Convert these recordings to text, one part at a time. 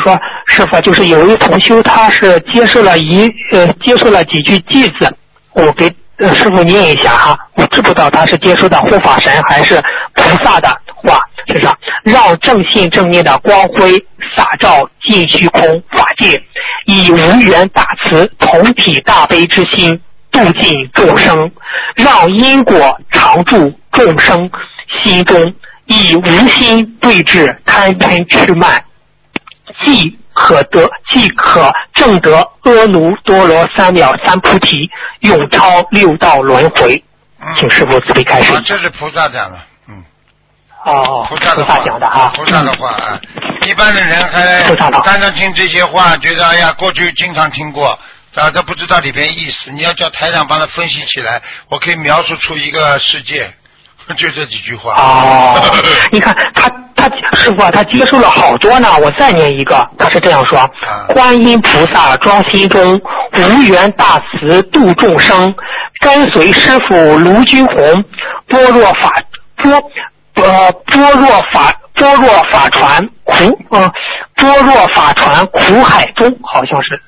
说师傅，就是有一同修他是接受了几句偈子，我给师傅念一下哈，我知不道他是接受的护法神还是菩萨的话，是上让正信正念的光辉洒照尽虚空法界，以无缘大慈同体大悲之心度尽众生，让因果常驻众生心中，以无心对治贪嗔痴慢，既可证得阿耨多罗三藐三菩提，永超六道轮回。请师父慈悲开示。 这是菩萨讲的， 菩萨讲的啊， 菩萨的话啊，一般的人还单单听这些话，觉得哎呀，过去经常听过，都不知道里边意思。你要叫台长帮他分析起来，我可以描述出一个世界，就这几句话。 你看他师傅他接受了好多呢，我再念一个，他是这样说：观音菩萨庄心中，无缘大慈度众生，跟随师父卢军红，般若法传苦海中，好像是。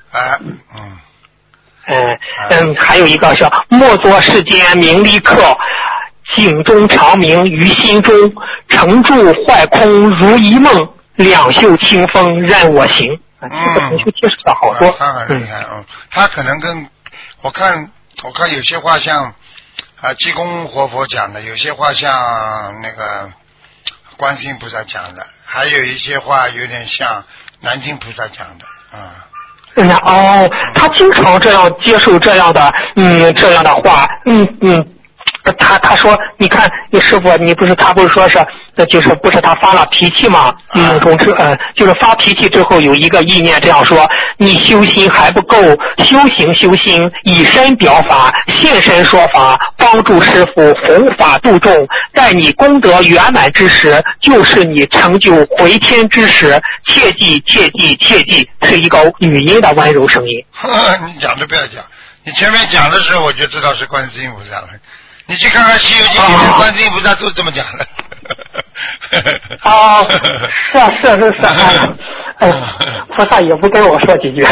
还有一个是莫作世间名利客，井中长鸣于心中，成住坏空如一梦，两袖清风任我行。这个同学接触了好多。 他很厉害他可能跟我看有些话像济公活佛讲的，有些话像那个观世音菩萨讲的，还有一些话有点像南京菩萨讲的他经常这样接受这样的话，他说，你看你师傅，他不是说是，就是不是他发了脾气吗？就是发脾气之后有一个意念这样说：你修心还不够，修心，以身表法，现身说法，帮助师父弘法度众，待你功德圆满之时，就是你成就回天之时，切记，是一个语音的温柔声音。 你讲都不要讲，你前面讲的时候我就知道是观世音菩萨了。你去看看《西游记》里面，观世音菩萨都这么讲的。 是，菩萨也不跟我说几句。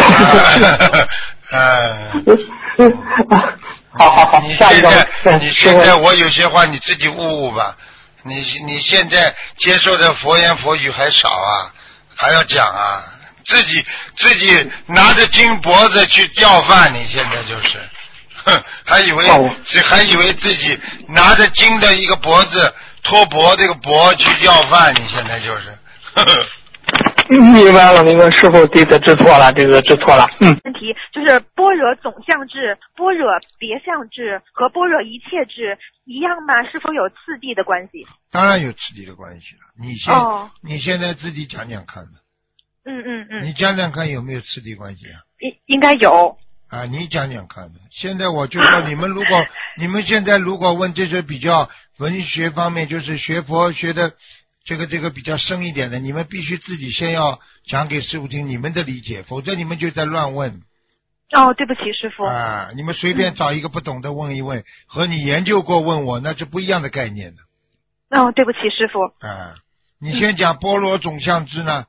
好，下一个。 你现在我有些话你自己悟吧。你现在接受的佛言佛语还少啊，还要讲啊，自己拿着金脖子去要饭，你现在就是。还以为自己拿着金的一个脖子托钵这个钵去要饭，你现在就是明白了，师父对的知错了，知错了。 问题就是般若总相智、般若别相智和般若一切智一样吗？是否有次第的关系？ 当然有次第的关系了。你现在自己讲讲看吧。你讲讲看有没有次第关系啊？ 应该有。 你讲讲看的。现在我就说，你们现在如果问这些比较文学方面，就是学佛学的这个比较深一点的，你们必须自己先要讲给师父听你们的理解，否则你们就在乱问。 对不起师父。 你们随便找一个不懂的问一问，和你研究过问我，那是不一样的概念的。 对不起师父。 你先讲般若总相知呢。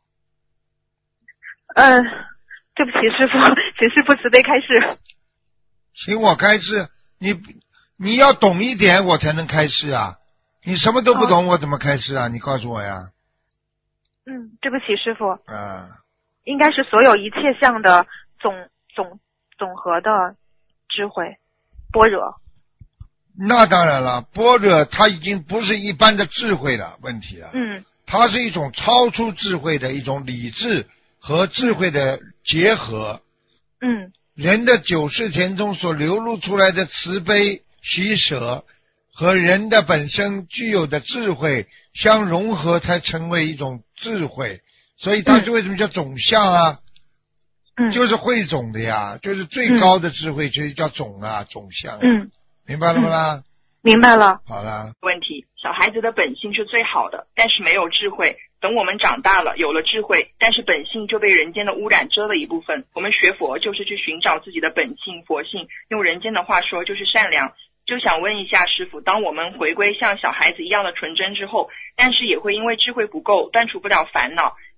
对不起师父，请师父慈悲开示。 请我开示，你要懂一点我才能开示啊，你什么都不懂我怎么开示啊？你告诉我呀。 对不起师父。应该是所有一切相的总和的智慧，般若。 那当然了，般若它已经不是一般的智慧了，问题了。它是一种超出智慧的一种理智和智慧的结合。人的九世田中所流露出来的慈悲喜舍和人的本身具有的智慧相融合，才成为一种智慧。所以它是为什么叫总相啊？就是汇总的呀，就是最高的智慧，所以叫总相。明白了吗啦？ 明白了。 好了。 问题，小孩子的本性是最好的，但是没有智慧。等我们长大了，有了智慧，但是本性就被人间的污染遮了一部分。我们学佛就是去寻找自己的本性佛性，用人间的话说就是善良。就想问一下师父，当我们回归像小孩子一样的纯真之后，但是也会因为智慧不够断除不了烦恼，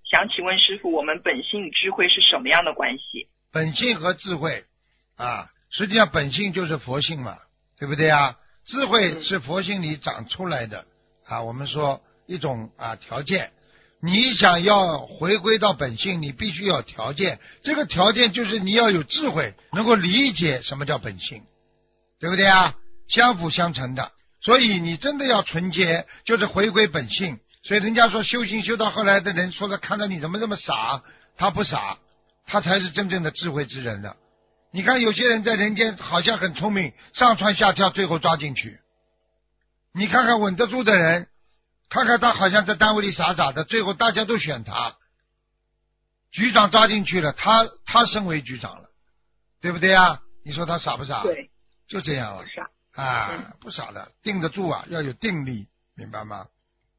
想请问师傅，我们本性与智慧是什么样的关系？ 本性和智慧啊，实际上本性就是佛性嘛，对不对啊？智慧是佛性里长出来的啊，我们说一种条件。你想要回归到本性，你必须要条件，这个条件就是你要有智慧，能够理解什么叫本性，对不对啊？相辅相成的。所以你真的要纯洁，就是回归本性。所以人家说修行修到后来的人说的，看到你怎么这么傻，他不傻，他才是真正的智慧之人的。你看有些人在人间好像很聪明，上蹿下跳，最后抓进去。你看看稳得住的人，看看他好像在单位里傻傻的，最后大家都选他，局长抓进去了，他升为局长了，对不对啊？你说他傻不傻？ 对， 就这样了。 不傻不傻的，定得住啊，要有定力，明白吗？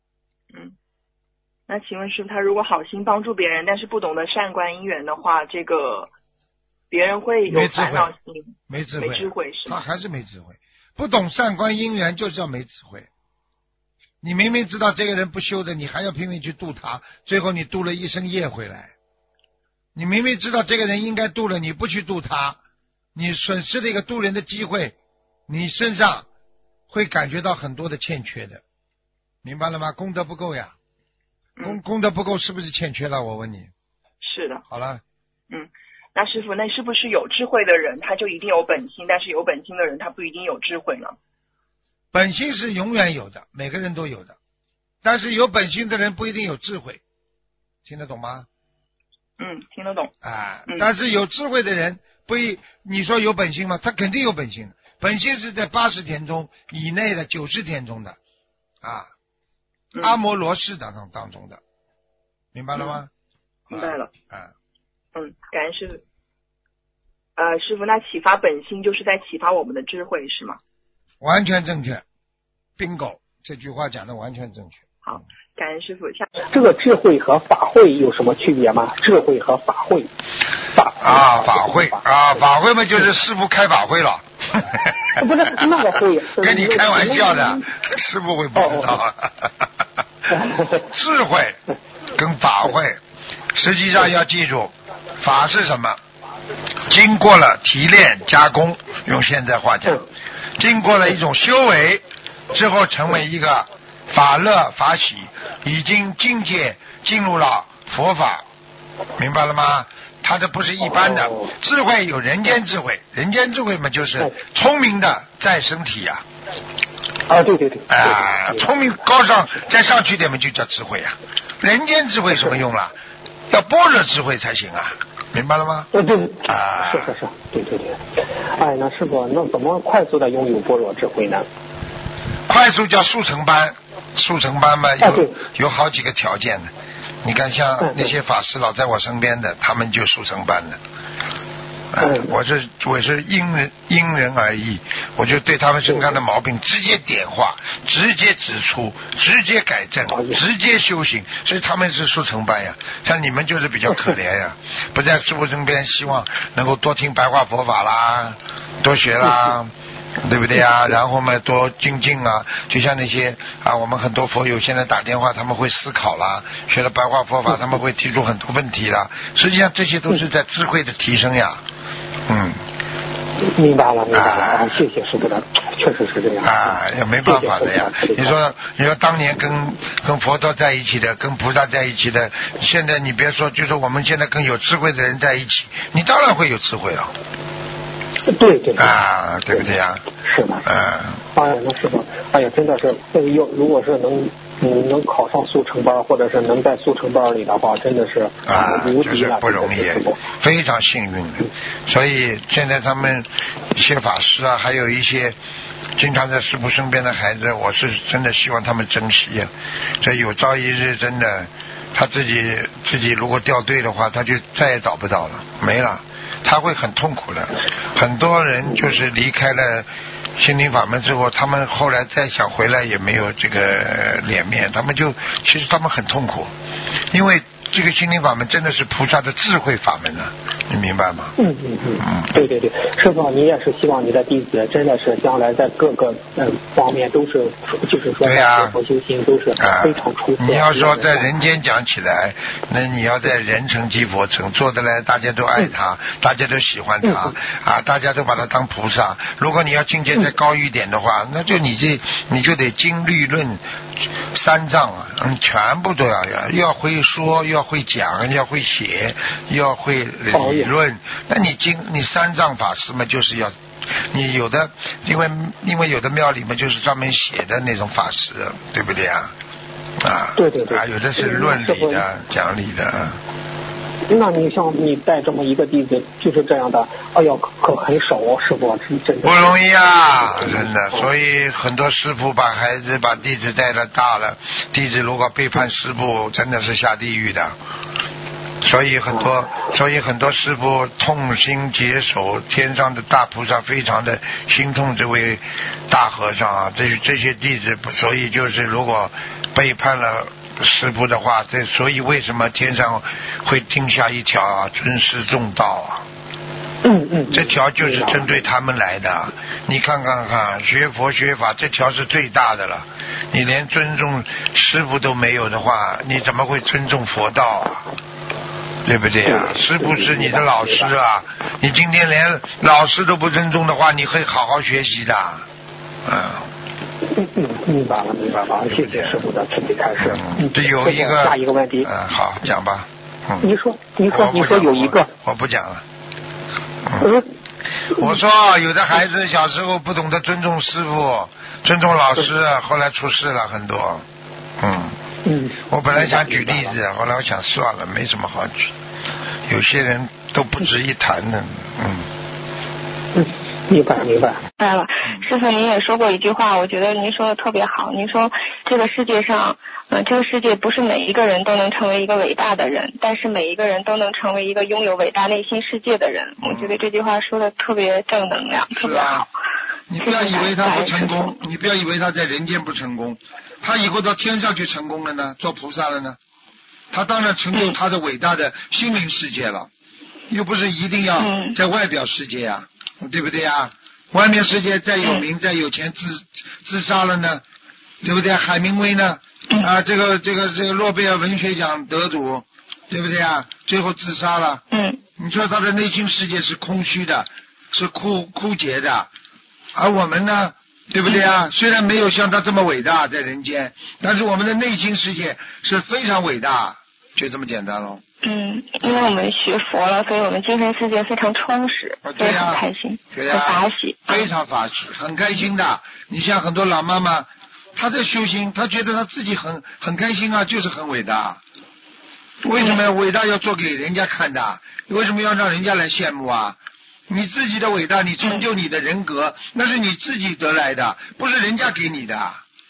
那请问师傅，他如果好心帮助别人，但是不懂得善观因缘的话，这个别人会有烦恼心， 没智慧是吗？他还是没智慧，不懂善观因缘就叫没智慧。你明明知道这个人不修的，你还要拼命去度他，最后你度了一身业回来。你明明知道这个人应该度了，你不去度他，你损失了一个度人的机会，你身上会感觉到很多的欠缺的，明白了吗？功德不够呀。功德不够是不是欠缺了？我问你。 是的。 好了。 那师傅，那是不是有智慧的人他就一定有本性，但是有本性的人他不一定有智慧呢？ 本性是永远有的，每个人都有的，但是有本性的人不一定有智慧，听得懂吗？ 听得懂。 但是有智慧的人你说有本性吗？他肯定有本性，本性是在80天中以内的90天中的阿摩罗氏当中的，明白了吗？ 明白了。感恩师傅。师傅，那启发本性就是在启发我们的智慧是吗？ 完全正确 ，bingo， 这句话讲的完全正确。 好，感恩师傅。 这个智慧和法慧有什么区别吗？智慧和法慧。 法会嘛，就是师父开法会了。 不是那个会， 跟你开玩笑的，师父会不知道。智慧跟法会，实际上要记住，法是什么？经过了提炼加工，用现在话讲，经过了一种修为之后，成为一个法乐法喜，已经境界进入了佛法，明白了吗？他这不是一般的智慧，有人间智慧，人间智慧嘛，就是聪明的再生体呀。 对。 聪明高尚再上去点嘛，就叫智慧啊。人间智慧什么用了？要般若智慧才行啊，明白了吗？ 对，是，对。那师傅，那怎么快速的拥有般若智慧呢？ 快速叫速成班嘛，有好几个条件的。你看像那些法师老在我身边的，他们就速成班的。我是因人而异，我就对他们身上的毛病直接点化，直接指出，直接改正，直接修行，所以他们是速成班呀。像你们就是比较可怜呀，不在师父身边，希望能够多听白话佛法啦，多学啦。对不对啊？然后嘛，多精进啊！就像那些我们很多佛友现在打电话，他们会思考啦，学了白话佛法，他们会提出很多问题啦。实际上这些都是在智慧的提升呀。 明白了，谢谢师傅的，确实是这样也没办法的呀。你说当年跟佛陀在一起的，跟菩萨在一起的，现在你别说，就是我们现在跟有智慧的人在一起，你当然会有智慧了。 对对不对呀？ 是的。那师傅，真的是如果是能考上速成班，或者是能在速成班里的话，真的是无敌了， 就是不容易，非常幸运的。所以现在他们一些法师还有一些经常在师父身边的孩子，我是真的希望他们珍惜呀。所以有朝一日真的他自己如果掉队的话，他就再也找不到了，没了。他会很痛苦的。很多人就是离开了心灵法门之后，他们后来再想回来也没有这个脸面，其实他们很痛苦，因为这个心灵法门真的是菩萨的智慧法门啊，你明白吗？ 对对对，师父，你也是希望你的弟子真的是将来在各个方面都是，就是说学佛修心都是非常出色。 你要说在人间讲起来，那你要在人成即佛成，做得来大家都爱他，大家都喜欢他啊，大家都把他当菩萨。如果你要境界再高一点的话，那就你就得经律论三藏啊，全部都要会说，要会讲，要会写，要会理论。那你三藏法师嘛，就是要你有的，因为有的庙里面就是专门写的那种法师，对不对啊？ 对对对， 有的是论理的，讲理的。 那你像你带这么一个弟子，就是这样的，哎呦，可很少哦，师傅，真的不容易啊，真的。所以很多师傅把弟子带了大了，弟子如果背叛师傅，真的是下地狱的。所以很多师傅痛心疾首，天上的大菩萨非常的心痛这位大和尚啊，这些弟子，所以就是如果背叛了师父的话，所以为什么天上会定下一条尊师重道啊？这条就是针对他们来的。你看学佛学法这条是最大的了。你连尊重师父都没有的话，你怎么会尊重佛道啊？对不对啊？师父是你的老师啊，你今天连老师都不尊重的话，你会好好学习的。 明白了，谢谢师父的慈悲开示。 这有一个下一个问题。 好，讲吧。 你说有一个。 我不讲了。我说有的孩子小时候不懂得尊重师父，尊重老师，后来出事了很多。我本来想举例子，后来我想算了，没什么好举。有些人都不值一谈的。 明白。明白了，师父您也说过一句话，我觉得您说的特别好。您说这个世界上，这个世界不是每一个人都能成为一个伟大的人，但是每一个人都能成为一个拥有伟大内心世界的人。我觉得这句话说的特别正能量，特别好。 你不要以为他不成功，你不要以为他在人间不成功，他以后到天上去成功了呢，做菩萨了呢，他当然成就他的伟大的心灵世界了，又不是一定要在外表世界啊，对不对啊？外面世界再有名再有钱自杀了呢，对不对？海明威呢这个诺贝尔文学奖得主，对不对啊？最后自杀了。你说他的内心世界是空虚的，是枯竭的，而我们呢，对不对啊？虽然没有像他这么伟大在人间，但是我们的内心世界是非常伟大，就这么简单咯。 因为我们学佛了，所以我们精神世界非常充实，所以很开心，很法喜， 非常法喜，很开心的。你像很多老妈妈，她在修行，她觉得她自己很开心啊，就是很伟大。为什么伟大要做给人家看的？为什么要让人家来羡慕啊？你自己的伟大，你成就你的人格，那是你自己得来的，不是人家给你的。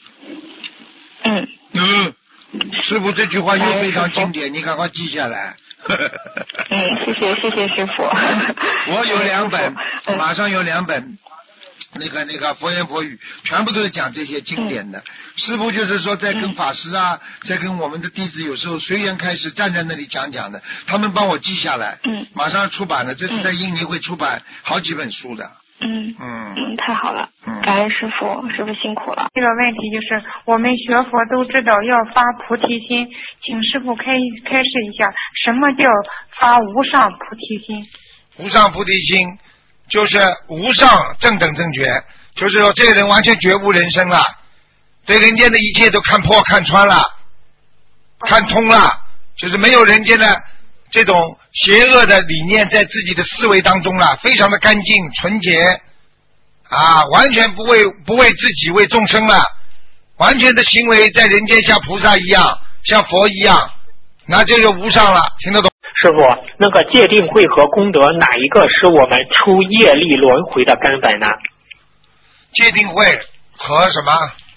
师父这句话又非常经典，你赶快记下来。 谢谢师父。 我有2本，马上有2本，那个佛言佛语，全部都是讲这些经典的。师父就是说在跟法师啊，在跟我们的弟子有时候随缘开始站在那里讲的，他们帮我记下来。马上出版了，这次在印尼会出版好几本书的。 太好了，感恩师父，师父辛苦了。 这个问题就是我们学佛都知道要发菩提心，请师父开示一下，什么叫发无上菩提心？ 无上菩提心就是无上正等正觉，就是说这个人完全觉悟人生了，对人间的一切都看破看穿了，看通了，就是没有人间的这种邪恶的理念在自己的思维当中了，非常的干净纯洁完全不为自己为众生了，完全的行为在人间像菩萨一样，像佛一样，那这就无上了，听得懂？ 师父，那个戒定慧和功德哪一个是我们出业力轮回的根本呢？ 戒定慧和什么？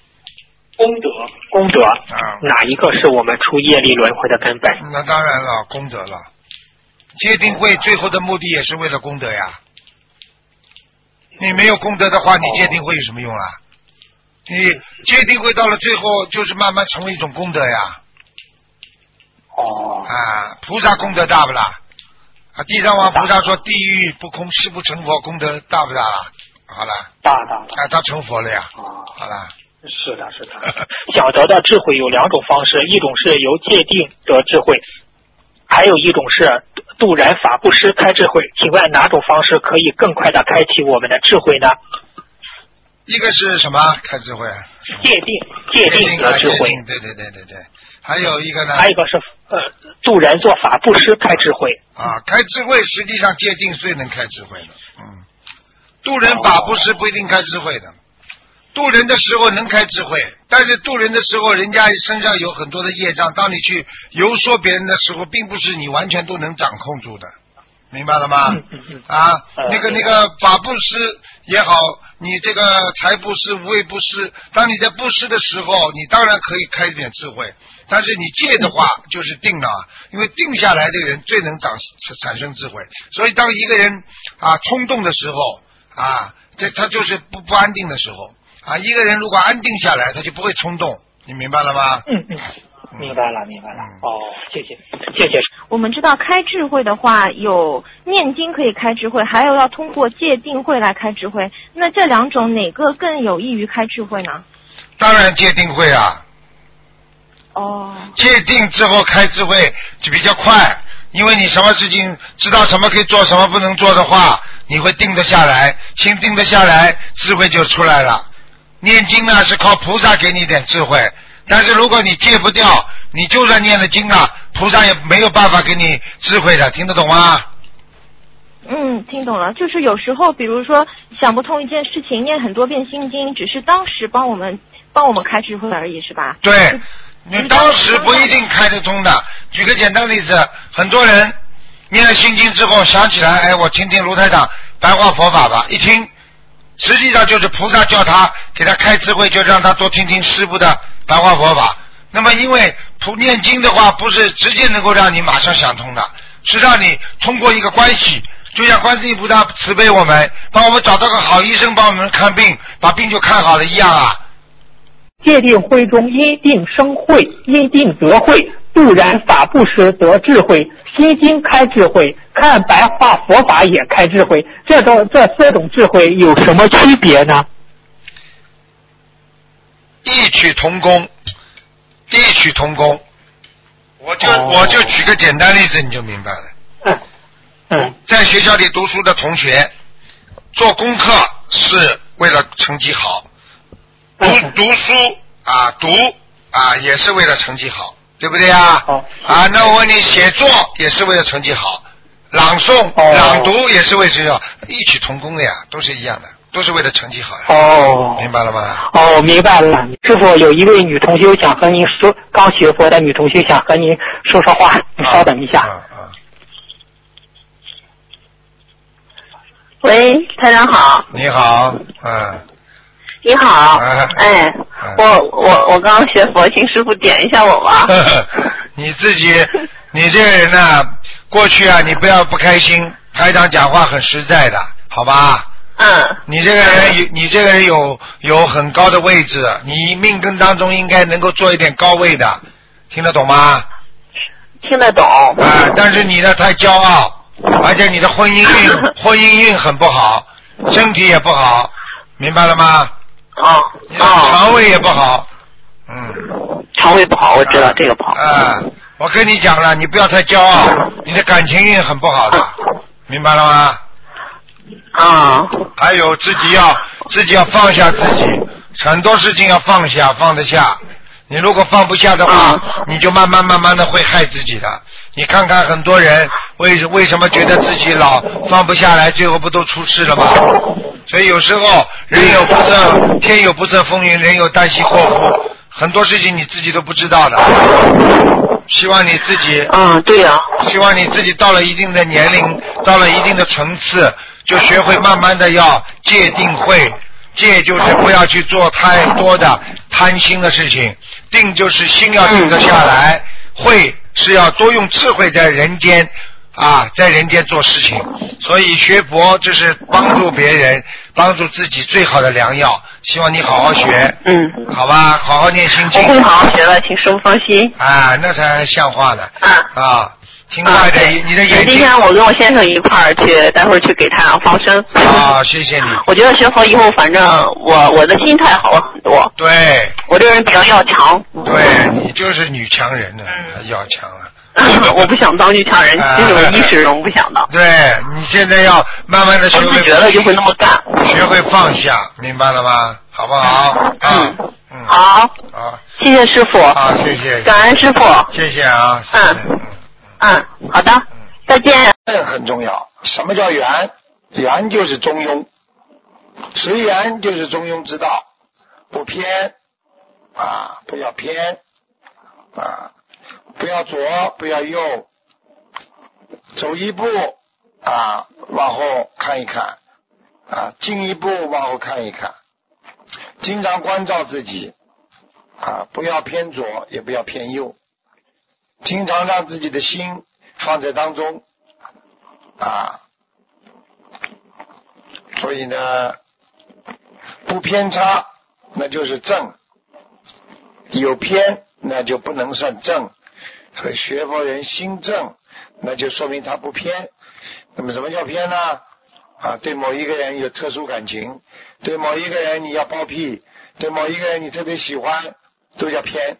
功德哪一个是我们出业力轮回的根本？ 那当然了，功德了。戒定慧最后的目的也是为了功德呀。你没有功德的话，你戒定慧有什么用啊？你戒定慧到了最后就是慢慢成为一种功德呀。 哦。 啊，菩萨功德大不啦？啊，地藏王菩萨说地狱不空，誓不成佛，功德大不大啦？好了。 大。 啊，他成佛了呀。好了。 是的。想得到智慧有2种方式，一种是由戒定得智慧，还有一种是渡人法布施开智慧。请问哪种方式可以更快的开启我们的智慧呢？ 一个是什么开智慧？ 戒定得智慧。 对。还有一个呢？ 还有一个是渡人做法布施开智慧。 啊，开智慧实际上戒定最能开智慧的。渡人法布施不一定开智慧的。渡人的时候能开智慧，但是渡人的时候人家身上有很多的业障，当你去游说别人的时候，并不是你完全都能掌控住的，明白了吗？那个法布施也好，你这个财布施无畏布施，当你在布施的时候，你当然可以开一点智慧，但是你戒的话就是定了，因为定下来的人最能产生智慧。所以当一个人冲动的时候他就是不安定的时候一个人如果安定下来，他就不会冲动，你明白了吗？ 明白了。谢谢。 我们知道开智慧的话，有念经可以开智慧，还有要通过戒定慧来开智慧。那这2种哪个更有益于开智慧呢？ 当然戒定慧啊。戒定之后开智慧就比较快，因为你什么事情知道什么可以做，什么不能做的话，你会定得下来，心定得下来，智慧就出来了。念经呢是靠菩萨给你点智慧，但是如果你戒不掉，你就算念了经菩萨也没有办法给你智慧的，听得懂吗？ 听懂了。就是有时候比如说想不通一件事情，念很多遍心经，只是当时帮我们开智慧而已，是吧？ 对，你当时不一定开得通的。举个简单例子，很多人念了心经之后想起来，我听听卢台长白话佛法吧，一听实际上就是菩萨叫他给他开智慧，就让他多听听师父的白话佛法。那么因为念经的话不是直接能够让你马上想通的，是让你通过一个关系，就像观世音菩萨慈悲我们，帮我们找到个好医生帮我们看病，把病就看好了一样戒定慧中因定生慧，因定得慧，渡人法布施得智慧，心经开智慧，看白话佛法也开智慧。这4种智慧有什么区别呢？ 异曲同工。我就举个简单例子你就明白了。在学校里读书的同学做功课是为了成绩好，读书也是为了成绩好，对不对那我问你，写作也是为了成绩好，朗诵朗读也是为了成绩好，异曲同工的呀，都是一样的，都是为了成绩好呀。明白了吗？ 明白了。师父，有一位女同学想和您说，刚学佛的女同学想和您说话，你稍等一下。 喂，台长好。 你好。 你好。我刚学佛，请师父点一下我吧。 你这个人呢，过去你不要不开心，台长讲话很实在的，好吧？你这个人有很高的位置，你命根当中应该能够做一点高位的，听得懂吗？ 听得懂。 但是你呢太骄傲，而且你的婚姻运很不好，身体也不好，明白了吗？你的肠胃也不好。 肠胃不好，我知道这个不好。 我跟你讲了，你不要太骄傲，你的感情运很不好的，明白了吗？还有自己要放下自己，很多事情要放下，放得下。你如果放不下的话，你就慢慢的会害自己的。你看看很多人为什么觉得自己老放不下来，最后不都出事了吗？所以有时候人有不测，天有不测风云，人有旦夕祸福，很多事情你自己都不知道的。希望你自己对呀。 希望你自己到了一定的年龄，到了一定的层次，就学会慢慢的要戒定慧。戒就是不要去做太多的贪心的事情，定就是心要定得下来，慧是要多用智慧在人间在人间做事情。所以学佛这是帮助别人帮助自己最好的良药， 希望你好好学。好吧，好好念心经。 我会好好学的，请师傅放心。 啊，那才像话呢。听话的，你的眼睛。今天我跟我先生一块儿去，待会儿去给太阳放生。 谢谢你。 我觉得学佛以后，反正我的心态好了很多。 对。 我这个人比较要强。 对，你就是女强人呢，要强啊。 我不想当女强人，就是我一时中不想当。 对，你现在要慢慢的学会。 自觉了就会那么干。 学会放下，明白了吗？好不好？ 好。谢谢师傅。 谢谢。 感恩师傅。 谢谢啊。 好的，再见。 很重要。什么叫圆？圆就是中庸，随缘就是中庸之道，不偏不要偏不要左，不要右，走一步往后看一看进一步往后看一看，经常关照自己不要偏左，也不要偏右。经常让自己的心放在当中所以呢不偏差那就是正，有偏那就不能算正。所以学佛人心正，那就说明他不偏。那么什么叫偏呢？对某一个人有特殊感情，对某一个人你要包庇，对某一个人你特别喜欢，都叫偏。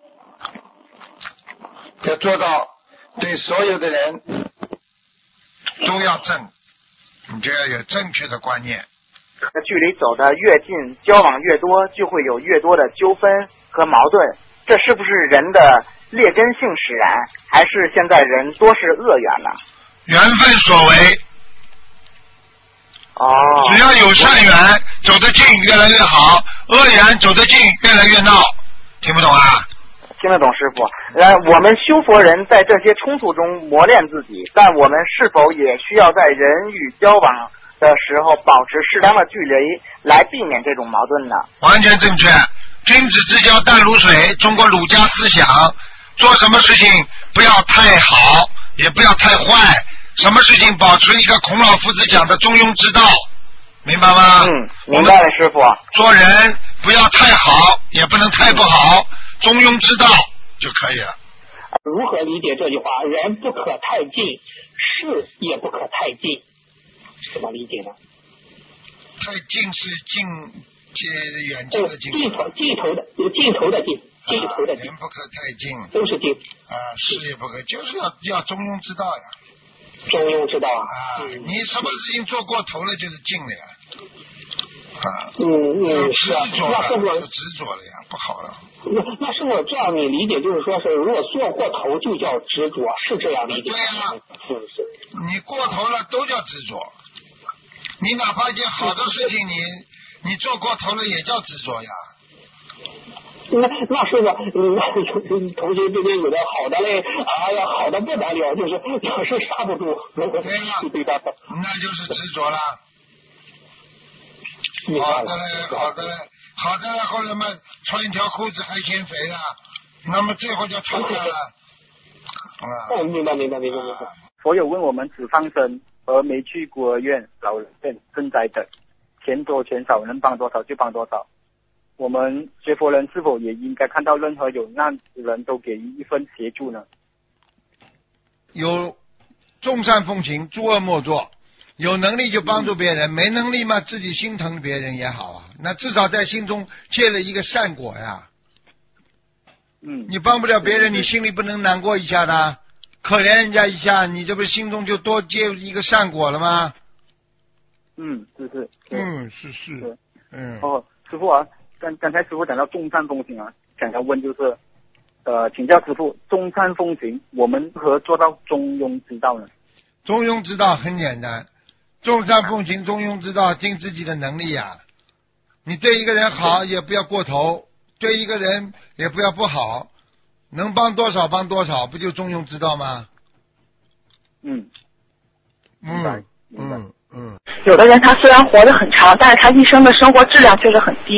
要做到对所有的人都要正，你就要有正确的观念。 距离走得越近，交往越多，就会有越多的纠纷和矛盾。这是不是人的劣根性使然，还是现在人多是恶缘呢？ 缘分所为。只要有善缘，走得近越来越好；恶缘走得近越来越闹。听不懂啊？ 听得懂，师傅。我们修佛人在这些冲突中磨练自己，但我们是否也需要在人与交往的时候保持适当的距离，来避免这种矛盾呢？ 完全正确。君子之交淡如水，中国儒家思想，做什么事情不要太好，也不要太坏，什么事情保持一个孔老夫子讲的中庸之道，明白吗？ 明白了，师傅。 做人不要太好，也不能太不好，中庸之道就可以了。 如何理解这句话？人不可太近，事也不可太近，怎么理解呢？ 太近是远近的近， 尽头的近， 人不可太近， 都是近事也不可，就是要中庸之道呀。 中庸之道你什么事情做过头了就是近了呀。 是啊， 那是我执着了呀，不好了。 那是我这样你理解，就是说是如果做过头就叫执着，是这样理解？ 对呀，你过头了都叫执着。你哪怕一件好的事情，你做过头了也叫执着呀。 那是吧？同学这边有的好的嘞，好的不得了，就是老是刹不住。 对呀，那就是执着了。好的嘞，后来嘛穿一条裤子还嫌肥了，那么最后就吵架了。 明白。 佛友问我们只放生而没去孤儿院、老人院、赈灾等，钱多钱少能帮多少就帮多少。我们学佛人是否也应该看到任何有难之人都给予一份协助呢？ 有众善奉行，诸恶莫作。有能力就帮助别人，没能力嘛自己心疼别人也好啊。那至少在心中结了一个善果呀。你帮不了别人，你心里不能难过一下的，可怜人家一下，你这不是心中就多结一个善果了吗？ 是。师傅啊，刚才师傅讲到众善奉行啊，想要问就是请教师傅，众善奉行我们如何做到中庸之道呢？ 中庸之道很简单，众善奉行，中庸之道尽自己的能力呀。你对一个人好也不要过头，对一个人也不要不好，能帮多少帮多少，不就中庸之道吗？ 明白。 有的人他虽然活得很长，但是他一生的生活质量却是很低，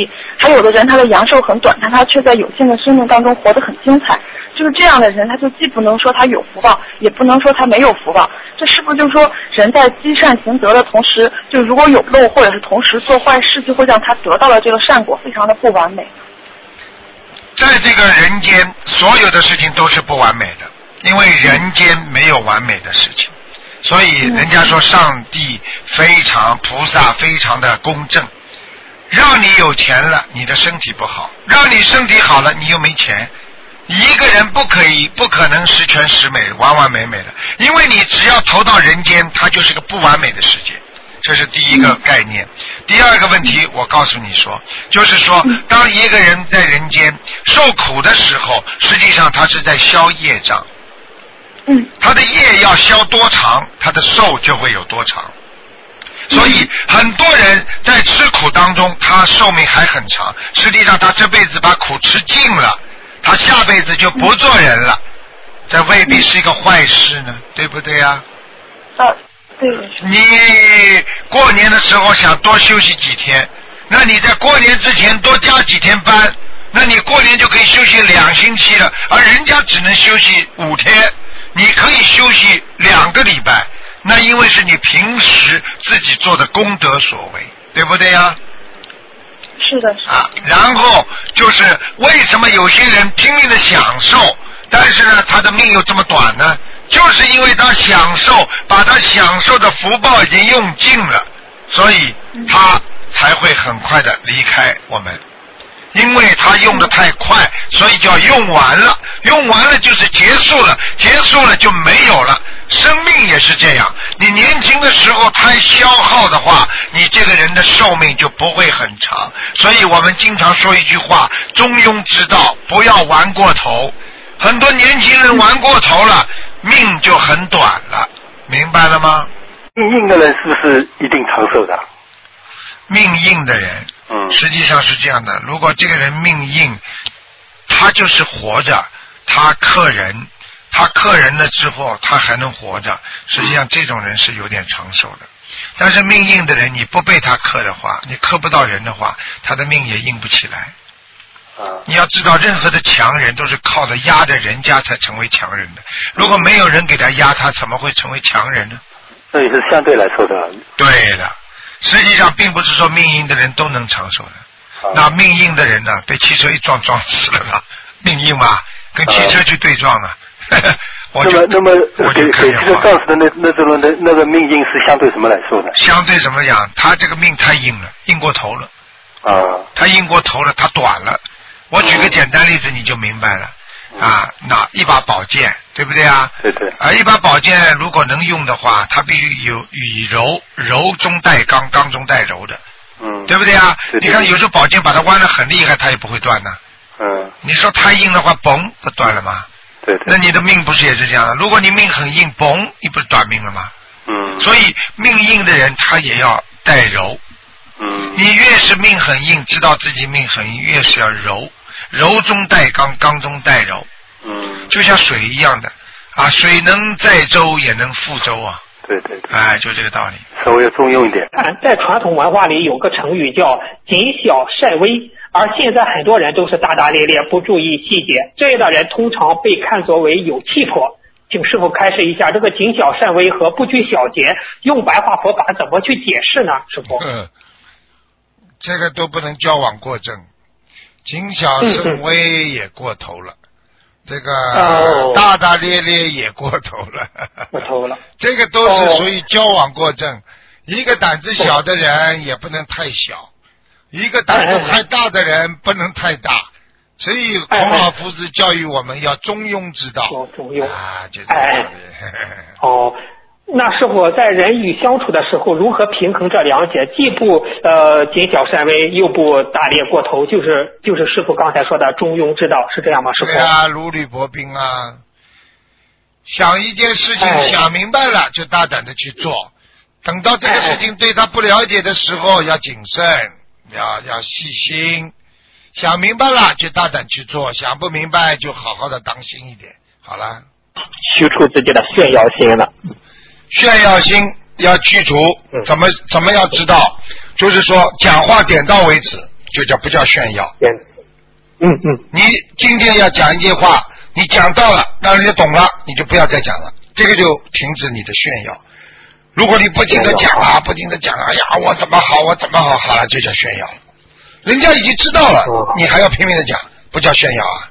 还有的人他的阳寿很短，但他却在有限的生命当中活得很精彩。就是这样的人，他就既不能说他有福报，也不能说他没有福报。这是不是就是说，人在积善行德的同时，就如果有漏或者是同时做坏事，就会让他得到了这个善果，非常的不完美。 在这个人间，所有的事情都是不完美的，因为人间没有完美的事情，所以人家说上帝菩萨非常的公正。让你有钱了，你的身体不好；让你身体好了，你又没钱。一个人不可能十全十美、完完美美的，因为你只要投到人间，它就是个不完美的世界。这是第一个概念。第二个问题，我告诉你说，就是说，当一个人在人间受苦的时候，实际上他是在消业障。他的业要消多长，他的寿就会有多长。所以很多人在吃苦当中，他寿命还很长，实际上他这辈子把苦吃尽了，他下辈子就不做人了，这未必是一个坏事呢，对不对啊？ 对。 你过年的时候想多休息几天，那你在过年之前多加几天班，那你过年就可以休息2星期了，而人家只能休息5天，你可以休息2个礼拜。那因为是你平时自己做的功德所为，对不对呀？ 是的。 然后就是为什么有些人拼命的享受，但是呢他的命又这么短呢？就是因为他把他享受的福报已经用尽了，所以他才会很快的离开我们。因为他用的太快，所以叫用完了，用完了就是结束了，结束了就没有了。生命也是这样，你年轻的时候太消耗的话，你这个人的寿命就不会很长。所以我们经常说一句话，中庸之道，不要玩过头。很多年轻人玩过头了，命就很短了，明白了吗？ 命硬的人是不是一定长寿的？ 命硬的人实际上是这样的，如果这个人命硬，他就是活着，他克人了之后他还能活着，实际上这种人是有点长寿的。但是命硬的人，你不被他克的话，你克不到人的话，他的命也硬不起来。你要知道，任何的强人都是靠着压着人家才成为强人的，如果没有人给他压，他怎么会成为强人呢？ 这也是相对来说的。 对了，实际上并不是说命硬的人都能长寿的。那命硬的人呢，被汽车一撞死了嘛，命硬嘛，跟汽车去对撞啊。 那么给这个撞死的那个命硬是相对什么来说呢？ 相对怎么讲？他这个命太硬了，硬过头了。他硬过头了，他短了。我举个简单例子你就明白了。拿一把宝剑，对不对啊？ 对对。 一把宝剑如果能用的话，它必须以柔中带刚，刚中带柔的。对不对啊？ 对对。 你看有时候宝剑把它弯得很厉害，它也不会断的。你说太硬的话，嘣，不断了吗？ 对对。 那你的命不是也是这样的？如果你命很硬，嘣，你不是短命了吗？所以命硬的人他也要带柔。你越是命很硬，知道自己命很硬，越是要柔，柔中带刚，刚中带柔。就像水一样的水能载舟也能覆舟啊。 对对对。 就这个道理。 稍微要中庸一点。 在传统文化里有个成语叫谨小慎微，而现在很多人都是大大咧咧，不注意细节，这样的人通常被看作为有气魄。请师父开示一下，这个谨小慎微和不拘小节，用白话佛法怎么去解释呢？师父。 这个都不能矫枉过正，谨小慎微也过头了，这个大大咧咧也过头了， 过头了。 这个都是属于矫枉过正。一个胆子小的人也不能太小，一个胆子太大的人不能太大。所以孔老夫子教育我们要中庸之道。 中庸就是这样的。那师父在人与相处的时候，如何平衡这两者，既不谨小慎微，又不大咧过头，就是师父刚才说的中庸之道，是这样吗？师父。 对如履薄冰啊。想一件事情想明白了，就大胆的去做。等到这个事情对他不了解的时候，要谨慎，要细心。想明白了就大胆去做，想不明白就好好的当心一点。好了。 去除自己的炫耀心了。 炫耀心要去除，怎么要知道？就是说讲话点到为止， 就不叫炫耀。 你今天要讲一句话，你讲到了，让人家懂了，你就不要再讲了，这个就停止你的炫耀。如果你不停的讲啊，不停的讲啊，呀，我怎么好，好了，就叫炫耀了。人家已经知道了，你还要拼命的讲，不叫炫耀啊。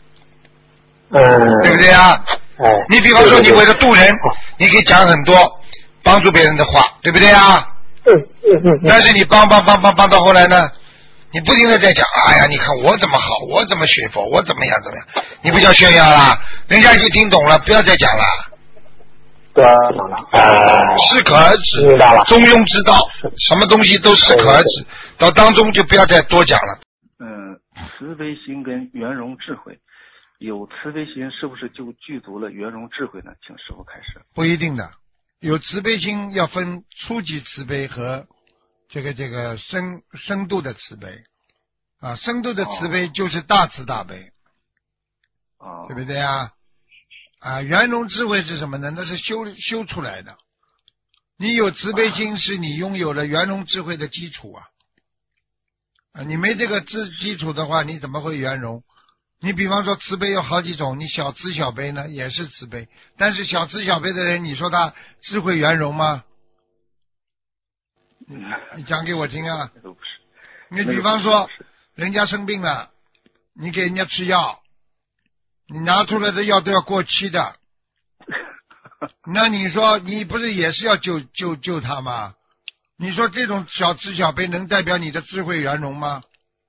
对不对啊？你比方说你为了渡人，你可以讲很多帮助别人的话，对不对啊？但是你帮到后来呢，你不停的在讲，哎呀，你看我怎么好，我怎么学佛，我怎么样，你不叫炫耀啦，人家已经听懂了，不要再讲了。 懂了。 适可而止， 明白了。 中庸之道，什么东西都适可而止，到当中就不要再多讲了。 慈悲心跟圆融智慧，有慈悲心是不是就具足了圆融智慧呢？请师父开始。 不一定的，有慈悲心要分初级慈悲和这个深度的慈悲啊，深度的慈悲就是大慈大悲，对不对啊？圆融智慧是什么呢？那是修出来的。你有慈悲心，是你拥有了圆融智慧的基础啊。你没这个基础的话，你怎么会圆融？你比方说慈悲有好几种，你小慈小悲呢也是慈悲，但是小慈小悲的人，你说他智慧圆融吗？你讲给我听啊。你比方说人家生病了，你给人家吃药，你拿出来的药都要过期的，那你说你不是也是要救他吗？你说这种小慈小悲能代表你的智慧圆融吗？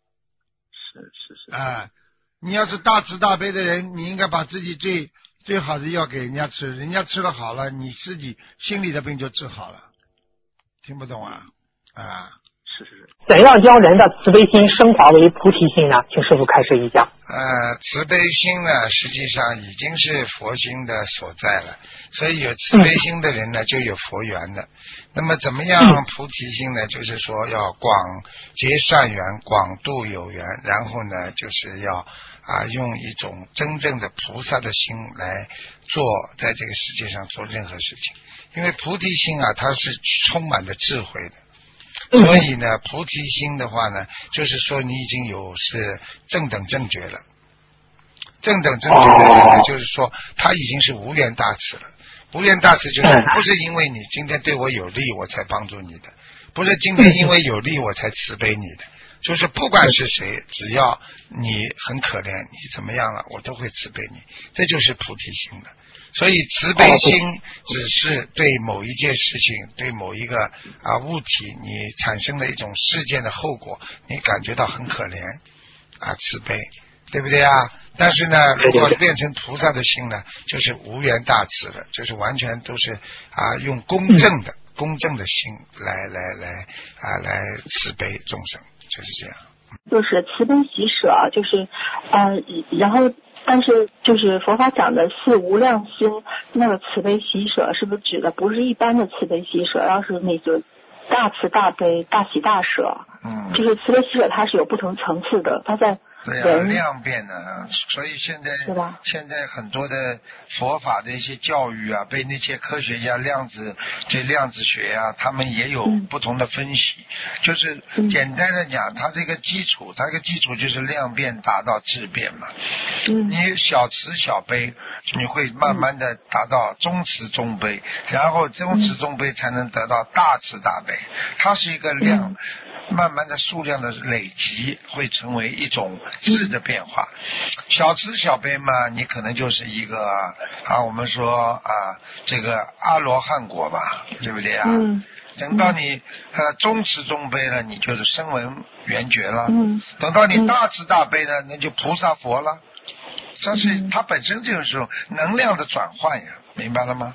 是。你要是大慈大悲的人，你应该把自己最好的药给人家吃，人家吃了好了，你自己心里的病就治好了。听不懂啊？ 是。怎样将人的慈悲心升华为菩提心呢？请师父开示一下。 慈悲心呢，实际上已经是佛心的所在了，所以有慈悲心的人呢，就有佛缘的。那么怎么样菩提心呢？就是说要广结善缘，广度有缘，然后呢，就是要用一种真正的菩萨的心来做，在这个世界上做任何事情。因为菩提心它是充满着智慧的。所以呢，菩提心的话呢，就是说你已经是正等正觉了。正等正觉的人呢，就是说他已经是无缘大慈了。无缘大慈就是不是因为你今天对我有利我才帮助你的，不是今天因为有利我才慈悲你的，就是不管是谁，只要你很可怜，你怎么样了，我都会慈悲你，这就是菩提心的。所以慈悲心只是对某一件事情，对某一个物体，你产生了一种事件的后果，你感觉到很可怜慈悲，对不对啊？但是呢，如果变成菩萨的心呢，就是无缘大慈了，就是完全都是用公正的心来慈悲众生，就是这样。 就是慈悲喜舍，就是然后但是就是佛法讲的是无量心，那个慈悲喜舍是不是指的不是一般的慈悲喜舍，而是那个大慈大悲大喜大舍？就是慈悲喜舍它是有不同层次的，它在对量变的，所以现在很多的佛法的一些教育被那些科学家量子学他们也有不同的分析。就是简单的讲，它这个基础就是量变达到质变嘛。你小慈小悲，你会慢慢的达到中慈中悲，然后中慈中悲才能得到大慈大悲。它是一个量。慢慢的数量的累积会成为一种质的变化。小慈小悲嘛，你可能就是一个我们说这个阿罗汉果吧，对不对啊？等到你中慈中悲了，你就是声闻缘觉了。等到你大慈大悲了，那就菩萨佛了。这是它本身就是能量的转换呀，明白了吗？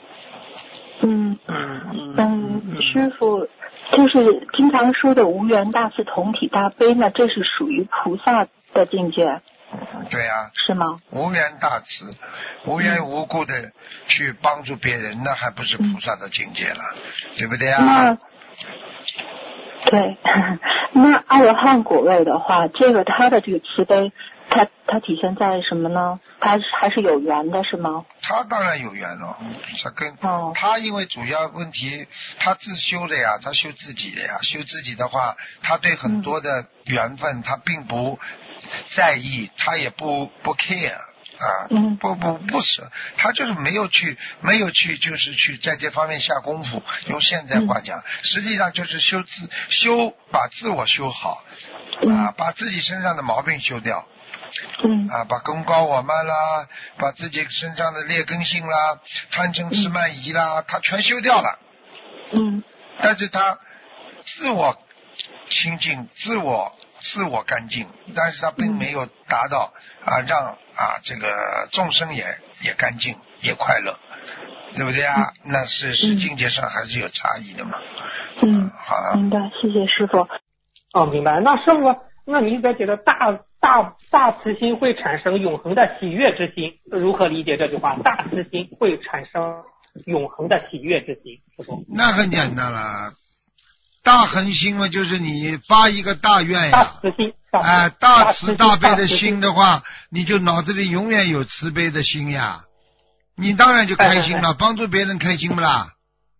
师父。就是经常说的无缘大慈同体大悲呢，这是属于菩萨的境界。 对呀。 是吗？ 无缘大慈，无缘无故的去帮助别人，那还不是菩萨的境界了，对不对啊？ 对，那阿罗汉果位的话，这个他的这个慈悲，他体现在什么呢？他还是有缘的，是吗？ 他当然有缘了，他因为主要问题，他自修的呀，他修自己的呀，修自己的话，他对很多的缘分他并不在意，他也不 care。不是，他就是没有去，就是去在这方面下功夫。用现在话讲，实际上就是把自我修好，把自己身上的毛病修掉，把功高我慢啦，把自己身上的劣根性啦、贪嗔痴慢疑啦，他全修掉了。但是他自我清净，自我干净，但是他并没有达到让这个众生也干净也快乐，对不对啊？那是境界上还是有差异的嘛。好了， 明白，谢谢师傅。 明白。那师傅，那您在觉得大慈心会产生永恒的喜悦之心，如何理解这句话？大慈心会产生永恒的喜悦之心，师傅？ 那很简单了。大恒心嘛，就是你发一个大愿呀， 大慈心， 大慈大悲的心的话，你就脑子里永远有慈悲的心呀，你当然就开心了，帮助别人开心不啦？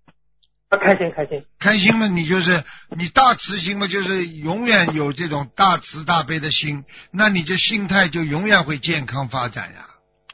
开心嘛，你大慈心嘛，就是永远有这种大慈大悲的心，那你这心态就永远会健康发展呀。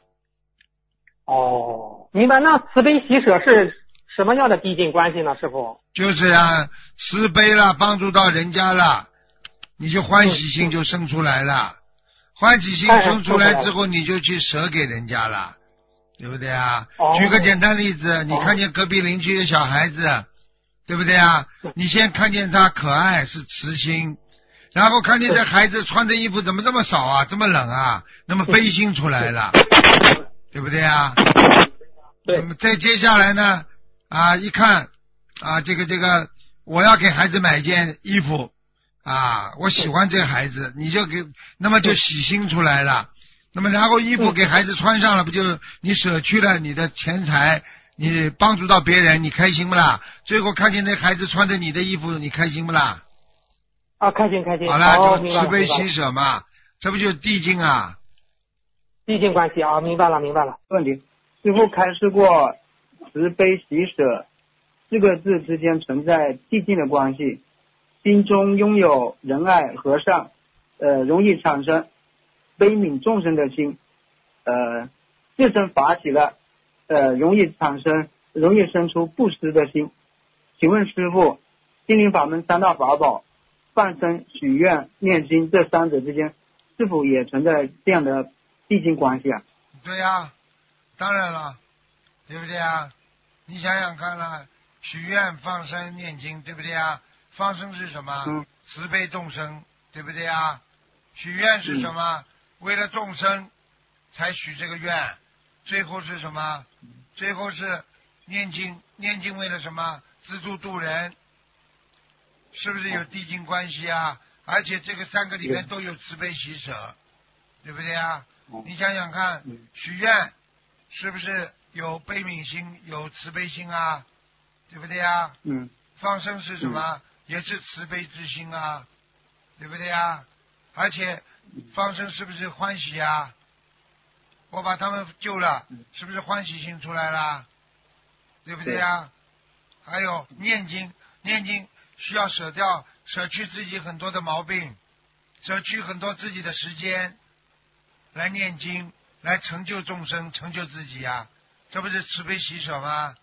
明白。那慈悲喜舍是什么样的递进关系呢，师傅？ 就是慈悲了，帮助到人家了，你就欢喜心就生出来了，欢喜心生出来之后，你就去舍给人家了，对不对啊？举个简单例子，你看见隔壁邻居的小孩子，对不对啊？你先看见他可爱是慈心，然后看见这孩子穿的衣服怎么这么少啊，这么冷啊，那么悲心出来了，对不对啊？那么再接下来呢？一看这个我要给孩子买件衣服我喜欢这个孩子，你就那么就喜心出来了。那么然后衣服给孩子穿上了，不就你舍去了你的钱财，你帮助到别人，你开心不啦？最后看见那孩子穿着你的衣服，你开心不啦？ 开心。 好了，就慈悲喜舍嘛，这不就是递进啊？ 递进关系明白了。 问题，师父开示过慈悲喜舍四个字之间存在递进的关系，心中拥有仁爱和善，容易产生悲悯众生的心，自身发起了，容易生出布施的心。请问师父，心灵法门三大法宝放生、许愿、念经这三者之间是否也存在这样的递进关系啊？ 对呀，当然了，对不对啊？你想想看啦，许愿、放生、念经，对不对啊？放生是什么？慈悲众生，对不对啊？许愿是什么？为了众生才许这个愿。最后是什么？最后是念经，念经为了什么？资助度人，是不是有递进关系啊？而且这个三个里面都有慈悲喜舍，对不对啊？你想想看，许愿是不是有悲悯心，有慈悲心啊？对不对啊？放生是什么？也是慈悲之心啊，对不对啊？而且放生是不是欢喜啊？我把他们救了，是不是欢喜心出来了？对不对啊？还有念经需要舍去自己很多的毛病，舍去很多自己的时间来念经，来成就众生，成就自己呀，这不是慈悲喜舍吗？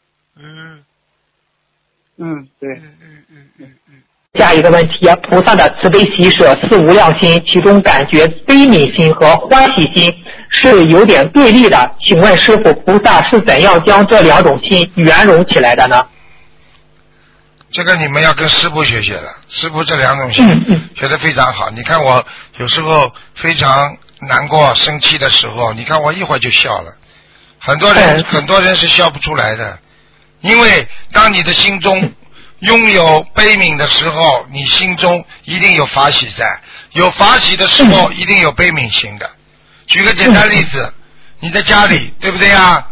对。 下一个问题，菩萨的慈悲喜舍四无量心，其中感觉悲悯心和欢喜心是有点对立的，请问师父，菩萨是怎样将这两种心圆融起来的呢？ 这个你们要跟师父学学了，师父这两种心学得非常好。你看我有时候非常难过生气的时候，你看我一会儿就笑了，很多人是笑不出来的，因为当你的心中拥有悲悯的时候，你心中一定有法喜在，有法喜的时候一定有悲悯心的。举个简单例子，你在家里，对不对啊？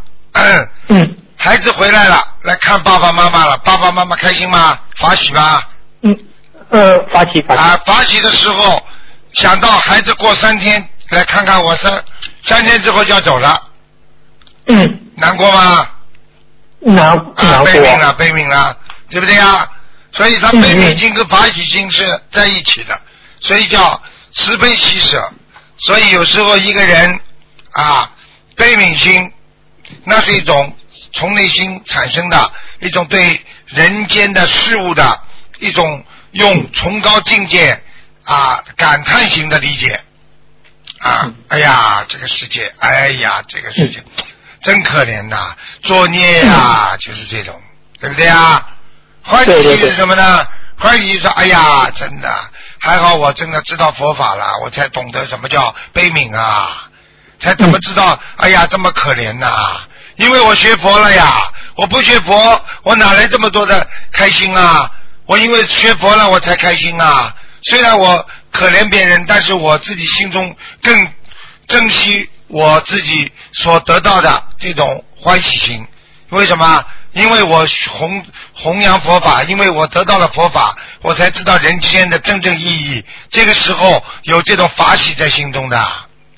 孩子回来了，来看爸爸妈妈了，爸爸妈妈开心吗？法喜吧？ 发起发起的时候想到孩子过3天来看看我3天之后就要走了，难过吗？ 难过， 悲悯了，对不对啊？所以他悲悯心跟法喜心是在一起的，所以叫慈悲喜舍。所以有时候一个人悲悯心，那是一种从内心产生的一种对人间的事物的一种用崇高境界感叹型的理解哎呀这个世界，哎呀这个世界真可怜呐，作孽呀，就是这种，对不对啊？欢喜是什么呢？欢喜说，哎呀真的还好，我真的知道佛法了，我才懂得什么叫悲悯啊，才怎么知道哎呀这么可怜呐，因为我学佛了呀，我不学佛我哪来这么多的开心啊，我因为学佛了我才开心啊，虽然我可怜别人，但是我自己心中更珍惜我自己所得到的这种欢喜心。为什么？因为我弘扬佛法，因为我得到了佛法，我才知道人间的真正意义，这个时候有这种法喜在心中的。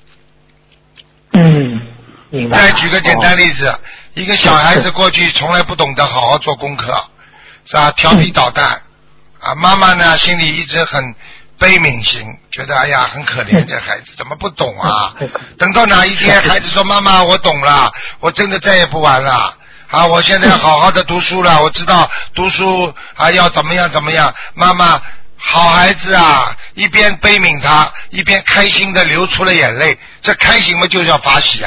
明白。 再举个简单例子，一个小孩子过去从来不懂得好好做功课，是吧？调皮捣蛋妈妈呢心里一直很悲悯心，觉得哎呀很可怜，这孩子怎么不懂啊？等到哪一天孩子说妈妈我懂了，我真的再也不玩了我现在好好的读书了，我知道读书要怎么样怎么样，妈妈好孩子一边悲悯他一边开心的流出了眼泪，这开心嘛就叫法喜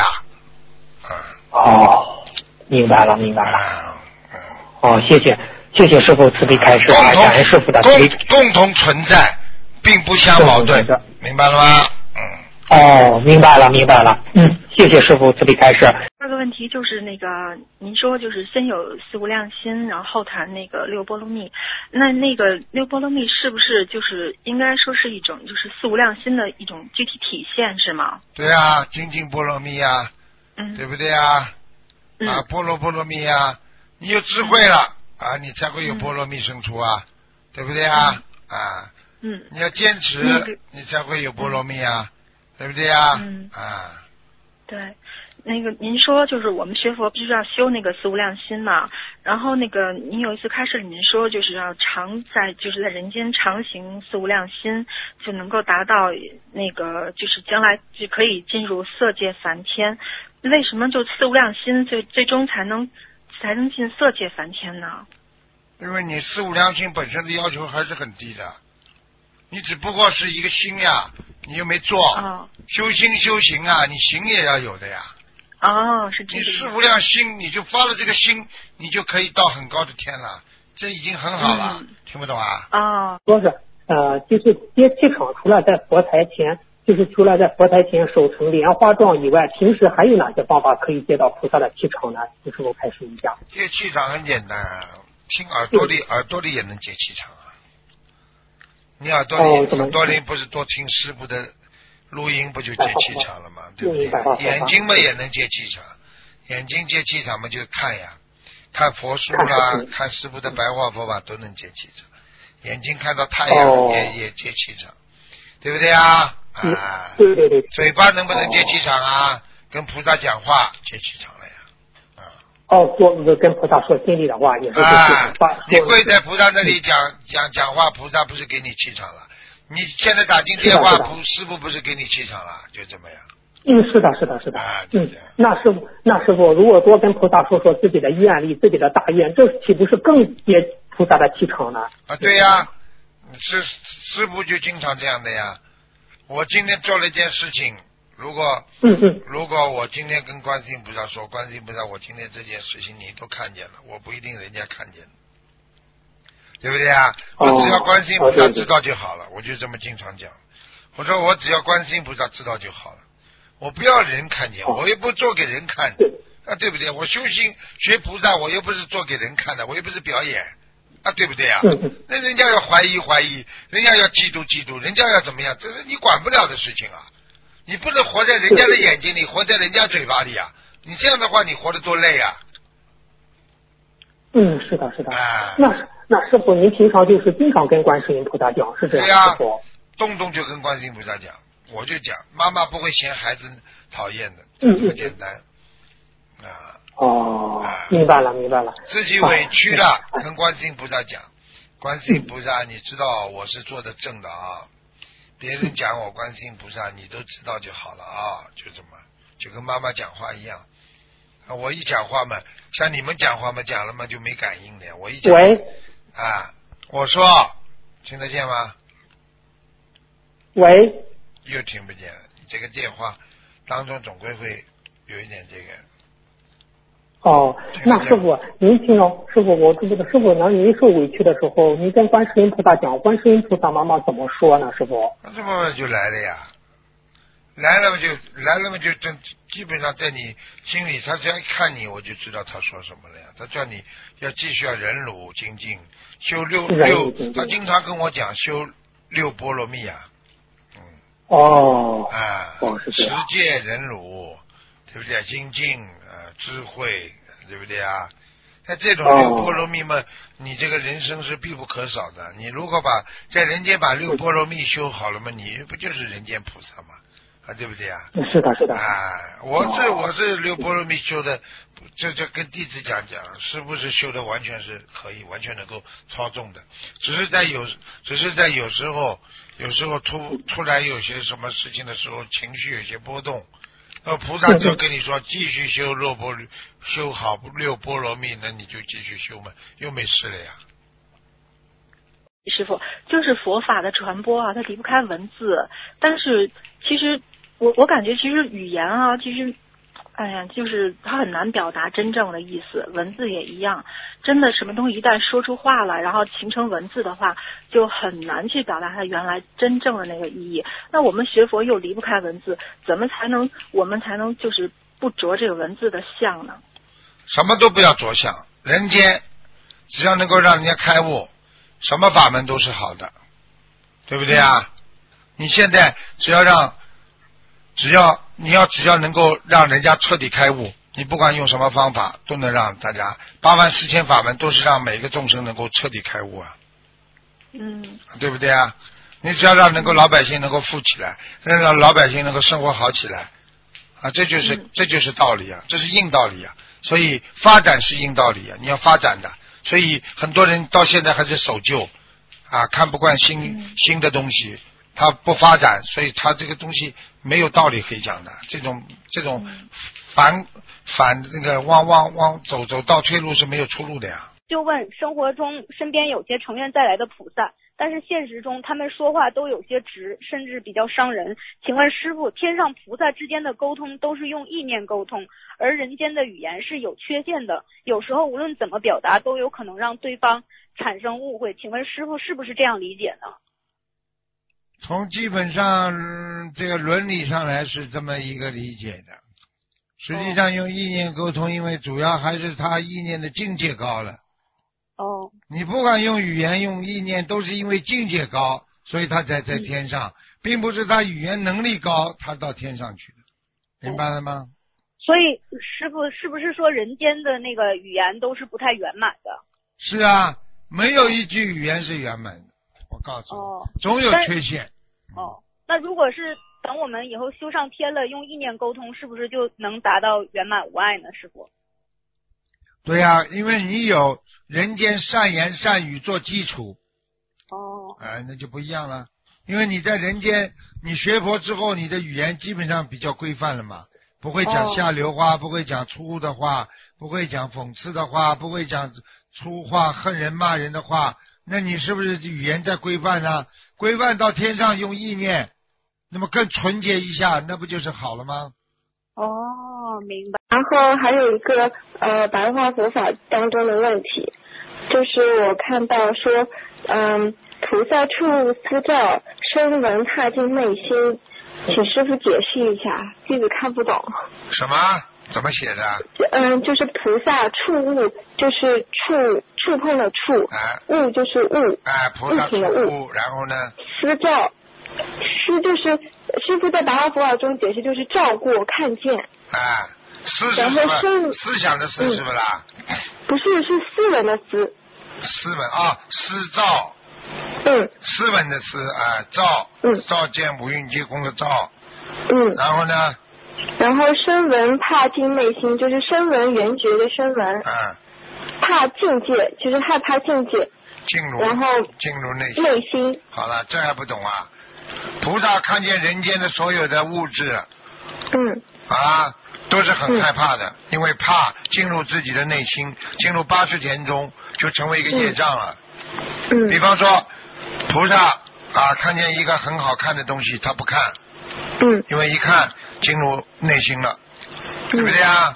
明白了谢谢师父慈悲开示感恩师父的共同存在并不相矛盾，明白了吗？ 明白了谢谢师父慈悲开示。 第二个问题就是那个您说就是先有四无量心，然后后谈那个六波罗蜜，那个六波罗蜜是不是就是应该说是一种就是四无量心的一种具体体现是吗？ 对精进波罗蜜对不对波罗蜜你有智慧了你才会有波罗蜜生出对不对你要坚持你才会有波罗蜜对不对对，那个您说就是我们学佛必须要修那个四无量心嘛，然后那个您有一次开示里面说就是要就是在人间常行四无量心，就能够达到那个就是将来就可以进入色界梵天，为什么就四无量心最终才能进色界梵天呢？ 因为你四无量心本身的要求还是很低的，你只不过是一个心你又没做修心修行你行也要有的呀是这个。 你四无量心你就发了这个心，你就可以到很高的天了，这已经很好了听不懂说是就是接气场除了在佛台前手成莲花状以外，平时还有哪些方法可以接到菩萨的气场呢？请师父开示一下。 接气场很简单听耳朵里也能接气场你耳朵里不是多听师父的录音不就接气场了吗？对不对？眼睛嘛也能接气场，眼睛接气场嘛就看佛书啦，看师父的白话佛法都能接气场，眼睛看到太阳也接气场，对不对对， 嘴巴能不能接气场跟菩萨讲话接气场了呀跟菩萨说心里的话也是你跪在菩萨那里讲话，菩萨不是给你气场了？你现在打进电话，师父不是给你气场了？就这么样。 是的。那师父如果多跟菩萨说自己的愿力，自己的大愿，这岂不是更接菩萨的气场呢？ 对师父就经常这样的呀。我今天做了一件事情，如果我今天跟观世音菩萨说，观世音菩萨我今天这件事情你都看见了，我不一定人家看见，对不对我只要观世音菩萨知道就好了，我就这么经常讲。我说我只要观世音菩萨知道就好了，我不要人看见，我又不做给人看对不对？我修行学菩萨，我又不是做给人看的，我又不是表演对不对那人家要怀疑，人家要嫉妒，人家要怎么样，这是你管不了的事情你不能活在人家的眼睛里，活在人家嘴巴里你这样的话你活得多累是的，是的。那师傅，您平常就是经常跟观世音菩萨讲，是这样？ 对呀， 师傅。 动动就跟观世音菩萨讲，我就讲，妈妈不会嫌孩子讨厌的，这么简单。 明白了。 自己委屈了，跟观世音菩萨讲，观世音菩萨，你知道我是做的正的啊，别人讲我观世音菩萨，你都知道就好了啊，就这么，就跟妈妈讲话一样。我一讲话嘛，像你们讲话嘛，讲了嘛就没感应的。我一讲， 喂， 我说，听得见吗？ 喂， 又听不见了。你这个电话当中总归会有一点这个。 那师傅，您听了，师傅，我知不知道，师傅，您受委屈的时候，您跟观世音菩萨讲，观世音菩萨妈妈怎么说呢？师傅？ 那这么就来了呀，来了嘛就基本上在你心里，他只要一看你，我就知道他说什么了呀。他叫你要继续要忍辱精进，修六，他经常跟我讲修6波罗蜜啊。持戒忍辱，对不对？精进智慧，对不对啊？那这种6波罗蜜嘛，你这个人生是必不可少的。你如果在人间把6波罗蜜修好了嘛，你不就是人间菩萨嘛？对不对啊？ 是的。 我是6波罗蜜修的，这跟弟子讲，是不是修的完全是可以，完全能够操纵的？只是在有时候突然有些什么事情的时候，情绪有些波动，菩萨就跟你说继续修修好6波罗蜜，那你就继续修嘛，又没事了呀。 师傅，就是佛法的传播啊，它离不开文字，但是其实我感觉其实语言啊，其实就是它很难表达真正的意思，文字也一样，真的什么东西一旦说出话了，然后形成文字的话，就很难去表达它原来真正的那个意义。那我们学佛又离不开文字，我们才能就是不着这个文字的相呢？ 什么都不要着相，人间只要能够让人家开悟，什么法门都是好的，对不对啊？你现在只要能够让人家彻底开悟，你不管用什么方法都能让大家84000法门都是让每个众生能够彻底开悟啊，对不对啊？你只要让老百姓能够富起来，让老百姓能够生活好起来这就是道理啊，这是硬道理啊。所以发展是硬道理啊，你要发展的。所以很多人到现在还是守旧看不惯新的东西，他不发展，所以他这个东西没有道理可以讲的。这种反那个往走倒退路是没有出路的呀。 就问生活中身边有些成愿再来的菩萨，但是现实中他们说话都有些直，甚至比较伤人。请问师父，天上菩萨之间的沟通都是用意念沟通，而人间的语言是有缺陷的，有时候无论怎么表达都有可能让对方产生误会。请问师父是不是这样理解呢？ 从基本上这个伦理上来是这么一个理解的。实际上用意念沟通，因为主要还是他意念的境界高了。你不管用语言用意念，都是因为境界高，所以他才在天上，并不是他语言能力高他到天上去的，明白了吗？ 所以师父是不是说人间的那个语言都是不太圆满的？ 是啊，没有一句语言是圆满的，我告诉你，总有缺陷。 那如果是等我们以后修上天了，用意念沟通，是不是就能达到圆满无碍呢？师父？ 对呀，因为你有人间善言善语做基础。那就不一样了。因为你在人间，你学佛之后，你的语言基本上比较规范了嘛，不会讲下流话，不会讲粗的话，不会讲讽刺的话，不会讲粗话、恨人骂人的话。那你是不是语言在规范呢？规范到天上用意念，那么更纯洁一下，那不就是好了吗？ 明白。 然后还有一个白话佛法当中的问题，就是我看到说菩萨触悟思照，声闻踏进内心，请师父解释一下，弟子看不懂。 什么？怎么写的？ 就是菩萨触悟，就是触碰的触，悟就是悟， 菩萨触悟，然后呢？ 思照，就是师父在白话佛法中解释就是照过看见。 思是什么？思想的思是不啦？ 不是，是斯文的斯。 斯文啊，思照。斯文的斯啊，照。照见五蕴皆空的照。然后呢？ 然后声闻怕境内心，就是声闻缘觉的声闻。怕境界，就是害怕境界。然后进入内心。 好了，这还不懂啊？菩萨看见人间的所有的物质，都是很害怕的，因为怕进入自己的内心，进入80田中就成为一个业障了。比方说，菩萨看见一个很好看的东西，他不看，因为一看进入内心了，对不对啊？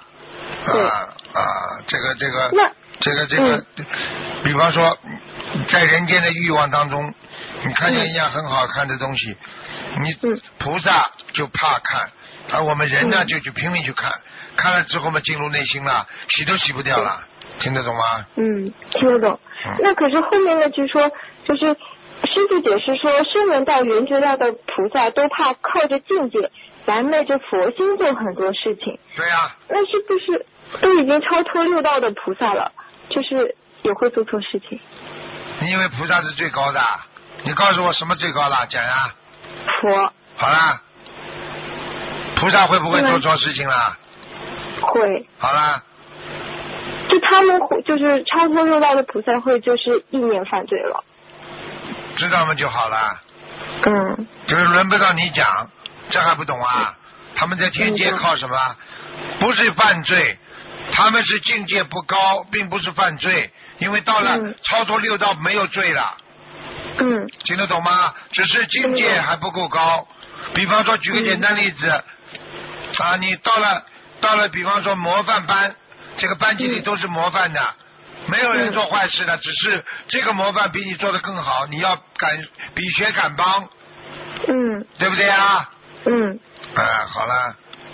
这个，比方说，在人间的欲望当中，你看见一样很好看的东西，你菩萨就怕看，而我们人呢就去拼命去看，看了之后嘛进入内心了，洗都洗不掉了，听得懂吗？ 听得懂。那可是后面呢，就是说，就是师父解释说，声闻道、缘觉道的菩萨都怕靠着境界来昧着佛心做很多事情。 对呀。 那是不是都已经超脱六道的菩萨了，就是也会做错事情？ 你以为菩萨是最高的？你告诉我什么最高的？讲呀。 佛。 好啦，菩萨会不会做错事情啦？ 会。 好啦。 就他们就是超脱六道的菩萨会就是意念犯罪了。 知道吗就好了。就是轮不到你讲，这还不懂啊？他们在天界靠什么？不是犯罪，他们是境界不高，并不是犯罪，因为到了超脱六道没有罪了。听得懂吗？只是境界还不够高。比方说，举个简单例子，你到了，比方说模范班，这个班级里都是模范的，没有人做坏事的，只是这个模范比你做得更好，你要比学敢帮。对不对啊？好了。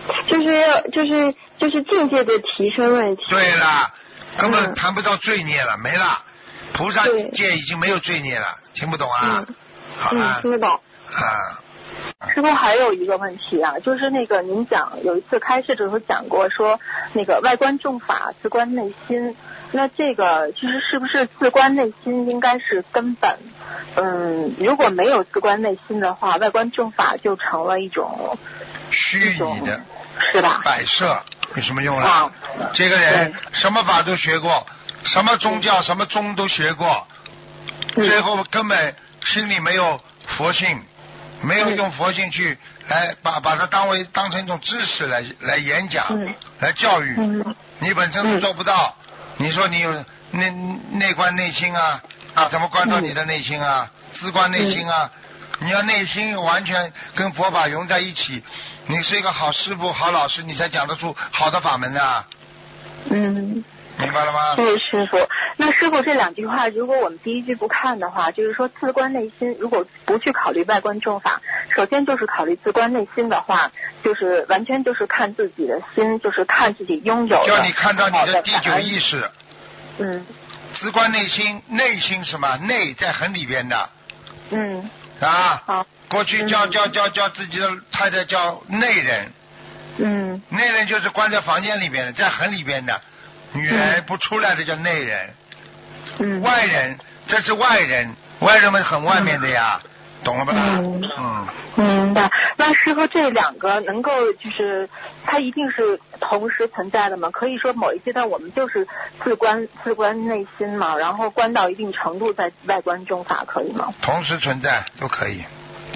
就是境界的提升问题。 对了，根本谈不到罪孽了，没了。菩萨界已经没有罪孽了，听不懂啊？好了。 听得懂。 师父还有一个问题啊，就是那个您有一次开示的时候讲过说，那个外观重法，自观内心。那这个其实是不是自观内心应该是根本？如果没有自观内心的话，外观重法就成了一种虚拟的， 是吧？ 摆设有什么用啊？这个人什么法都学过，什么宗教什么宗都学过，最后根本心里没有佛性，没有用佛性去来把它当成一种知识来演讲，来教育。你本身是做不到。你说你有内观内心啊，怎么观到你的内心啊？自观内心啊，你要内心完全跟佛法融在一起，你是一个好师父好老师，你才讲得出好的法门的。明白了吗？ 对，师父。那师父这两句话，如果我们第一句不看的话，就是说自观内心，如果不去考虑外观重法，首先就是考虑自观内心的话，就是完全就是看自己的心，就是看自己拥有的。 叫你看到你的第九意识。自观内心，内心什么？内在很里边的。过去叫自己的太太叫内人。内人就是关在房间里边的，在很里边的。女人不出来的叫内人。外人，这是外人，外人们很外面的呀，懂了吧？ 明白。那师父这两个能够就是它一定是同时存在的吗？可以说某一阶段我们就是自观内心嘛，然后观到一定程度在外观重法，可以吗？ 同时存在都可以。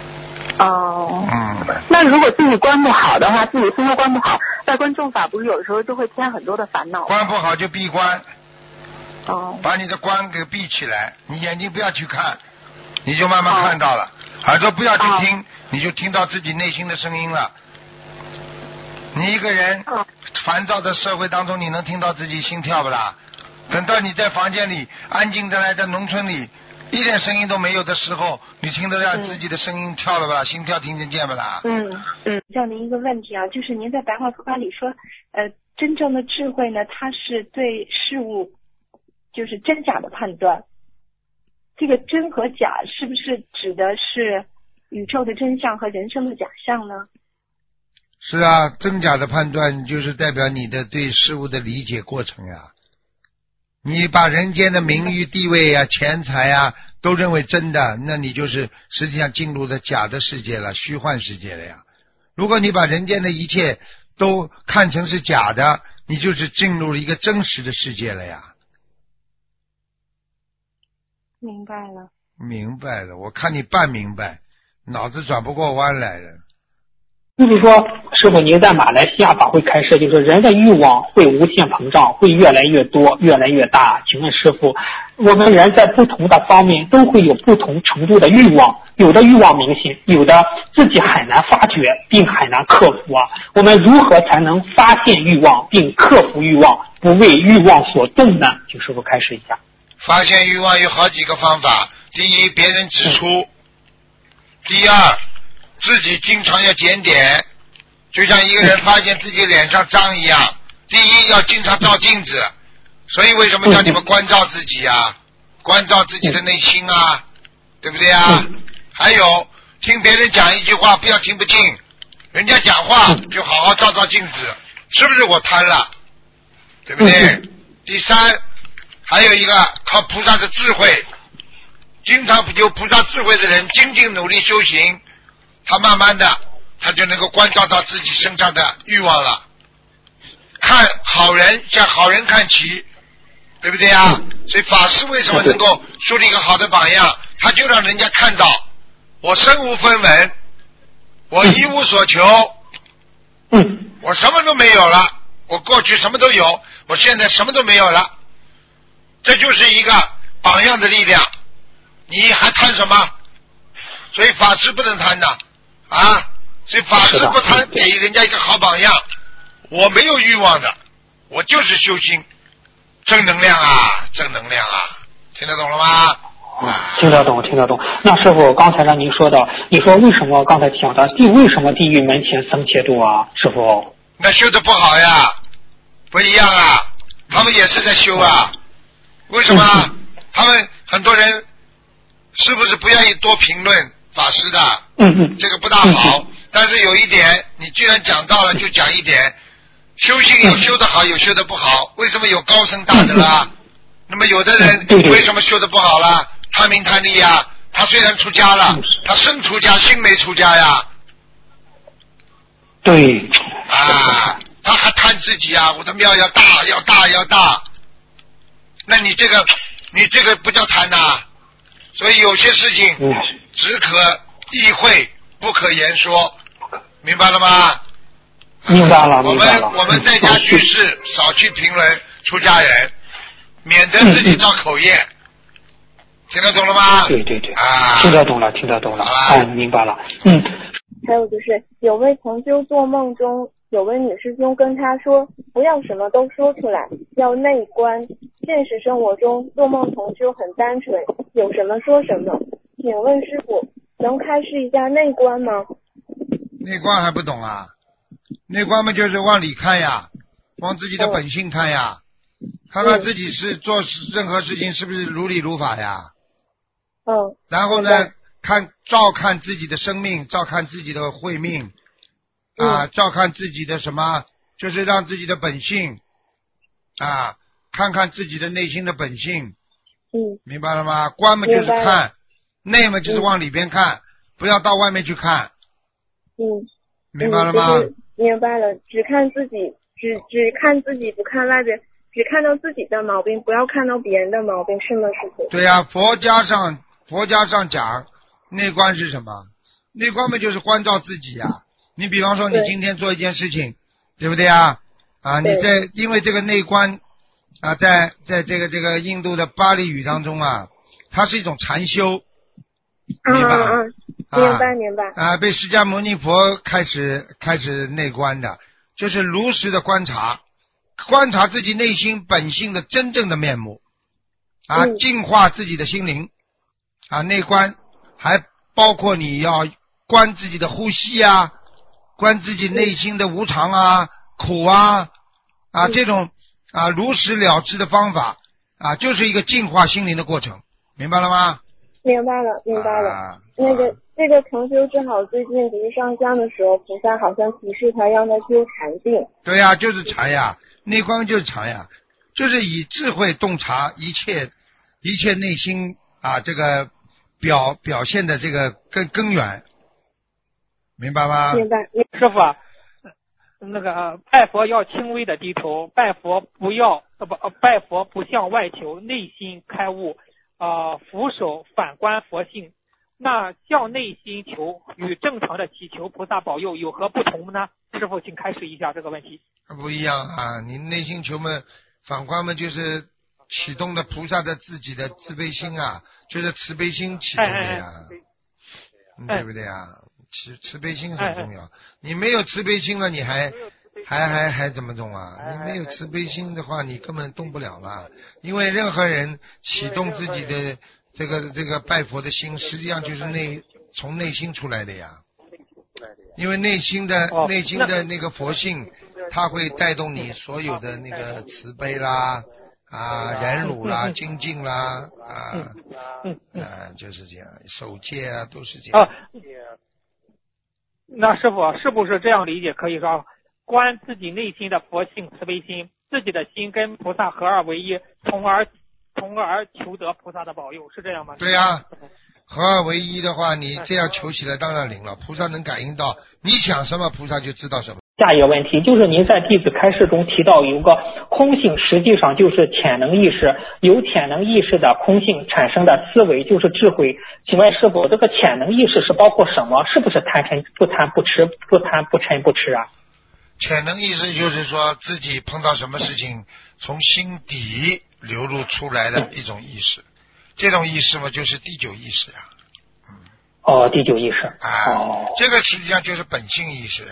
那如果自己观不好的话，自己心都观不好，外观重法不是有时候就会添很多的烦恼？ 观不好就闭关。把你的关给闭起来，你眼睛不要去看，你就慢慢看到了。耳朵不要去听，你就听到自己内心的声音了。你一个人烦躁的社会当中，你能听到自己心跳不啦？等到你在房间里安静的来，在农村里一点声音都没有的时候，你听得到自己的声音跳了吧？心跳听得见不啦？ 叫您一个问题啊，就是您在白话佛法里说，真正的智慧呢，它是对事物就是真假的判断。这个真和假是不是指的是宇宙的真相和人生的假象呢？ 是啊，真假的判断就是代表你的对事物的理解过程呀。你把人间的名誉地位啊、钱财啊都认为真的，那你就是实际上进入了假的世界了，虚幻世界了呀。如果你把人间的一切都看成是假的，你就是进入了一个真实的世界了呀。 明白了。 明白了，我看你半明白，脑子转不过弯来了。 就是说，师傅您在马来西亚法会开设，就是人的欲望会无限膨胀，会越来越多，越来越大。请问师傅，我们人在不同的方面都会有不同程度的欲望，有的欲望明显，有的自己很难发觉并很难克服啊。我们如何才能发现欲望并克服欲望，不为欲望所动呢？请师傅开示一下。 发现欲望有好几个方法，第一，别人指出；第二，自己经常要检点，就像一个人发现自己脸上脏一样。第一，要经常照镜子，所以为什么叫你们关照自己啊？关照自己的内心啊，对不对啊？还有，听别人讲一句话不要听不进，人家讲话就好好照照镜子，是不是我贪了？对不对？第三，还有一个靠菩萨的智慧，经常有菩萨智慧的人，精进努力修行，他慢慢的他就能够关照到自己身上的欲望了。看好人向好人看齐，对不对啊？所以法师为什么能够树立一个好的榜样？他就让人家看到我身无分文，我一无所求，我什么都没有了，我过去什么都有，我现在什么都没有了，这就是一个榜样的力量。你还贪什么？所以法师不能贪的啊！所以法师不贪，给人家一个好榜样。我没有欲望的，我就是修心，正能量啊，正能量啊，听得懂了吗？ 听得懂，听得懂。那师傅刚才让您说到，你说为什么刚才讲的为什么地狱门前僧切多啊？师傅， 那修的不好呀，不一样啊，他们也是在修啊。为什么？他们很多人是不是不愿意多评论法师的？这个不大好。但是有一点，你既然讲到了，就讲一点。修行有修得好，有修得不好。为什么有高僧大德啊？那么有的人为什么修得不好了？贪名贪利呀，他虽然出家了，他身出家，心没出家呀。 对。 啊，他还贪自己啊！我的庙要大，要大，要大。那你这个不叫贪呐。所以有些事情只可意会，不可言说，明白了吗？ 明白了，明白了。 我们在家居士少去评论出家人，免得自己造口业。听得懂了吗？ 对对对，听得懂了，听得懂了。明白了。 还有就是有位同修做梦中，有位女师兄跟他说，不要什么都说出来，要内观。现实生活中，做梦同修很单纯，有什么说什么。请问师父，能开示一下内观吗？ 内观还不懂啊？内观嘛，就是往里看呀，往自己的本性看呀，看看自己是做任何事情是不是如理如法呀。然后呢，照看自己的生命，照看自己的慧命，照看自己的什么，就是让自己的本性看看自己的内心的本性。明白了吗？观嘛就是看，内嘛就是往里边看，不要到外面去看。明白了吗？ 明白了，只看自己，只看自己，不看外边，只看到自己的毛病，不要看到别人的毛病，是吗，师傅？对呀，佛家上讲内观是什么？内观嘛就是关照自己呀。你比方说你今天做一件事情，对不对啊？你因为这个内观在这个印度的巴利语当中它是一种禅修。 明白。 被释迦牟尼佛开始内观的，就是如实的观察自己内心本性的真正的面目净化自己的心灵内观还包括你要观自己的呼吸观自己内心的无常苦这种如实了知的方法就是一个净化心灵的过程，明白了吗？ 明白了。 这个同修正好最近不是上香的时候，菩萨好像提示他让他修禅定。 对呀，就是禅呀，内观就是禅呀，就是以智慧洞察一切内心啊这个表现的这个根源，明白吗？ 明白。 师傅，那个拜佛要轻微的低头，拜佛不向外求，内心开悟，俯首反观佛性。那向内心求与正常的祈求菩萨保佑有何不同呢？师傅，请开示一下这个问题。 不一样啊，你内心求嘛，反观嘛，就是启动的菩萨的自己的慈悲心啊，就是慈悲心启动的呀，对不对呀？慈悲心很重要，你没有慈悲心了，你还怎么动啊？你没有慈悲心的话，你根本动不了了。因为任何人启动自己的这个拜佛的心，实际上就是从内心出来的呀。因为内心的那个佛性，它会带动你所有的那个慈悲啦。忍辱啦，精进啦，就是这样，守戒啊，都是这样。 那师傅是不是这样理解？可以说观自己内心的佛性慈悲心，自己的心跟菩萨合二为一，从而求得菩萨的保佑，是这样吗？ 对呀，合二为一的话，你这样求起来当然灵了，菩萨能感应到你想什么，菩萨就知道什么。 下一个问题就是您在弟子开示中提到有个空性，实际上就是潜能意识，由潜能意识的空性产生的思维就是智慧。请问师父，这个潜能意识是包括什么？是不是贪嗔不贪不痴，不贪不嗔不痴啊？ 潜能意识就是说自己碰到什么事情，从心底流露出来的一种意识，这种意识嘛，就是第九意识呀。 第九意识。 这个实际上就是本性意识呀。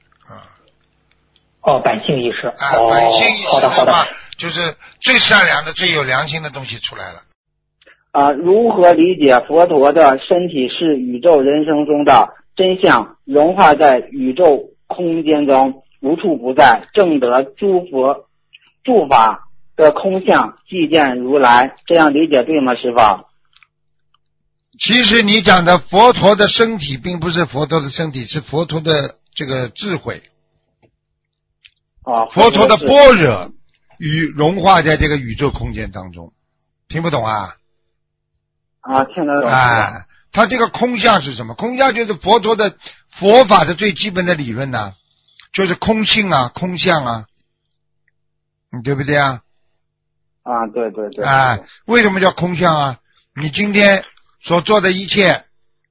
本性意识。 本性意识的话， 就是最善良的、最有良心的东西出来了。 如何理解佛陀的身体是宇宙人生中的真相，融化在宇宙空间中，无处不在，正得诸法的空相，即见如来，这样理解对吗，师父？ 其实你讲的佛陀的身体并不是佛陀的身体，是佛陀的这个智慧。佛陀的般若融化在这个宇宙空间当中，听不懂啊？ 听得懂。 它这个空相是什么？空相就是佛陀的佛法的最基本的理论呢，就是空性啊，空相啊，对不对啊？ 对对对。 为什么叫空相啊？你今天所做的一切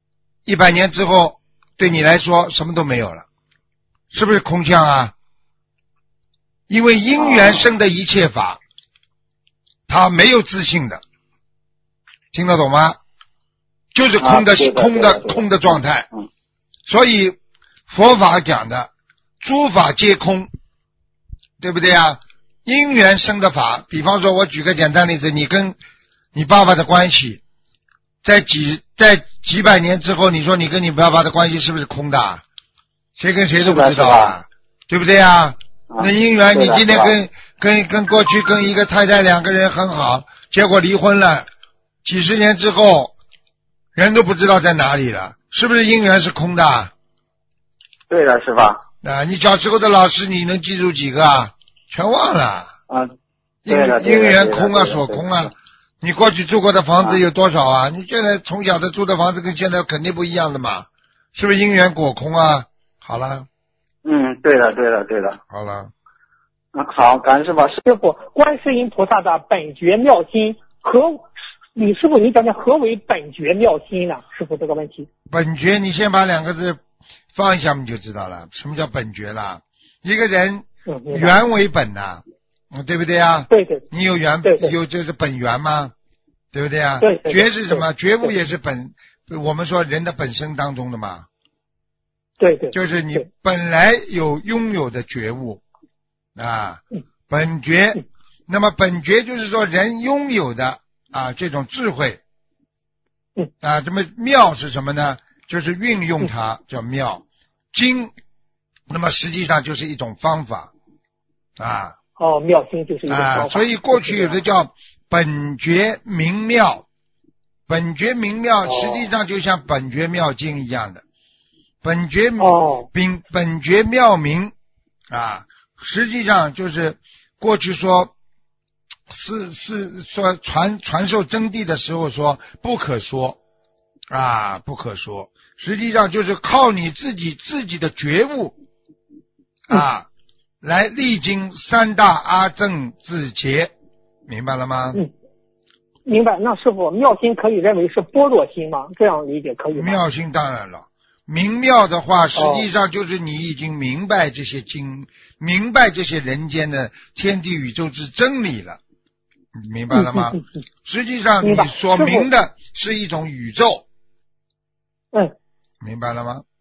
，100年之后对你来说什么都没有了，是不是空相啊？因为因缘生的一切法，它没有自性的，听得懂吗？就是空的状态。所以佛法讲的诸法皆空，对不对啊？因缘生的法，比方说我举个简单例子，你跟你爸爸的关系，在几百年之后，你说你跟你爸爸的关系是不是空的？谁跟谁都不知道啊，对不对啊？那因缘，你今天跟过去跟一个太太2个人很好，结果离婚了，几十年之后，人都不知道在哪里了，是不是因缘是空的？ 对的，是吧？ 你小时候的老师你能记住几个啊？全忘了。因缘空啊，所空啊。你过去住过的房子有多少啊？你现在从小的住的房子跟现在肯定不一样的嘛，是不是因缘果空啊？好了。 对的。 好了。 好，感恩师父。 师父，观世音菩萨的本觉妙心李师傅，你讲讲何为本觉妙心呢？师父这个问题。 本觉，你先把2个字放一下，你就知道了。什么叫本觉了？一个人原为本呐，对不对啊？ 对。 你有原，有就是本源吗？对不对啊？ 对。 觉是什么？觉悟也是我们说人的本身当中的嘛。 对。 就是你本来拥有的觉悟本觉。那么本觉就是说人拥有的这种智慧这么妙是什么呢？就是运用它叫妙。精那么实际上就是一种方法妙心就是一种方法。 所以过去有的叫本觉明妙本觉明妙实际上就像本觉妙经一样的，本觉妙明啊，实际上就是过去说是说传授真谛的时候说不可说啊，不可说，实际上就是靠你自己的觉悟啊，来历经三大阿正自劫，明白了吗？ 明白。那师父，妙心可以认为是般若心吗？这样理解可以吗？ 妙心当然了，明妙的话，实际上就是你已经明白这些经，明白这些人间的天地宇宙之真理了，明白了吗？实际上你所明的是一种宇宙，明白了吗？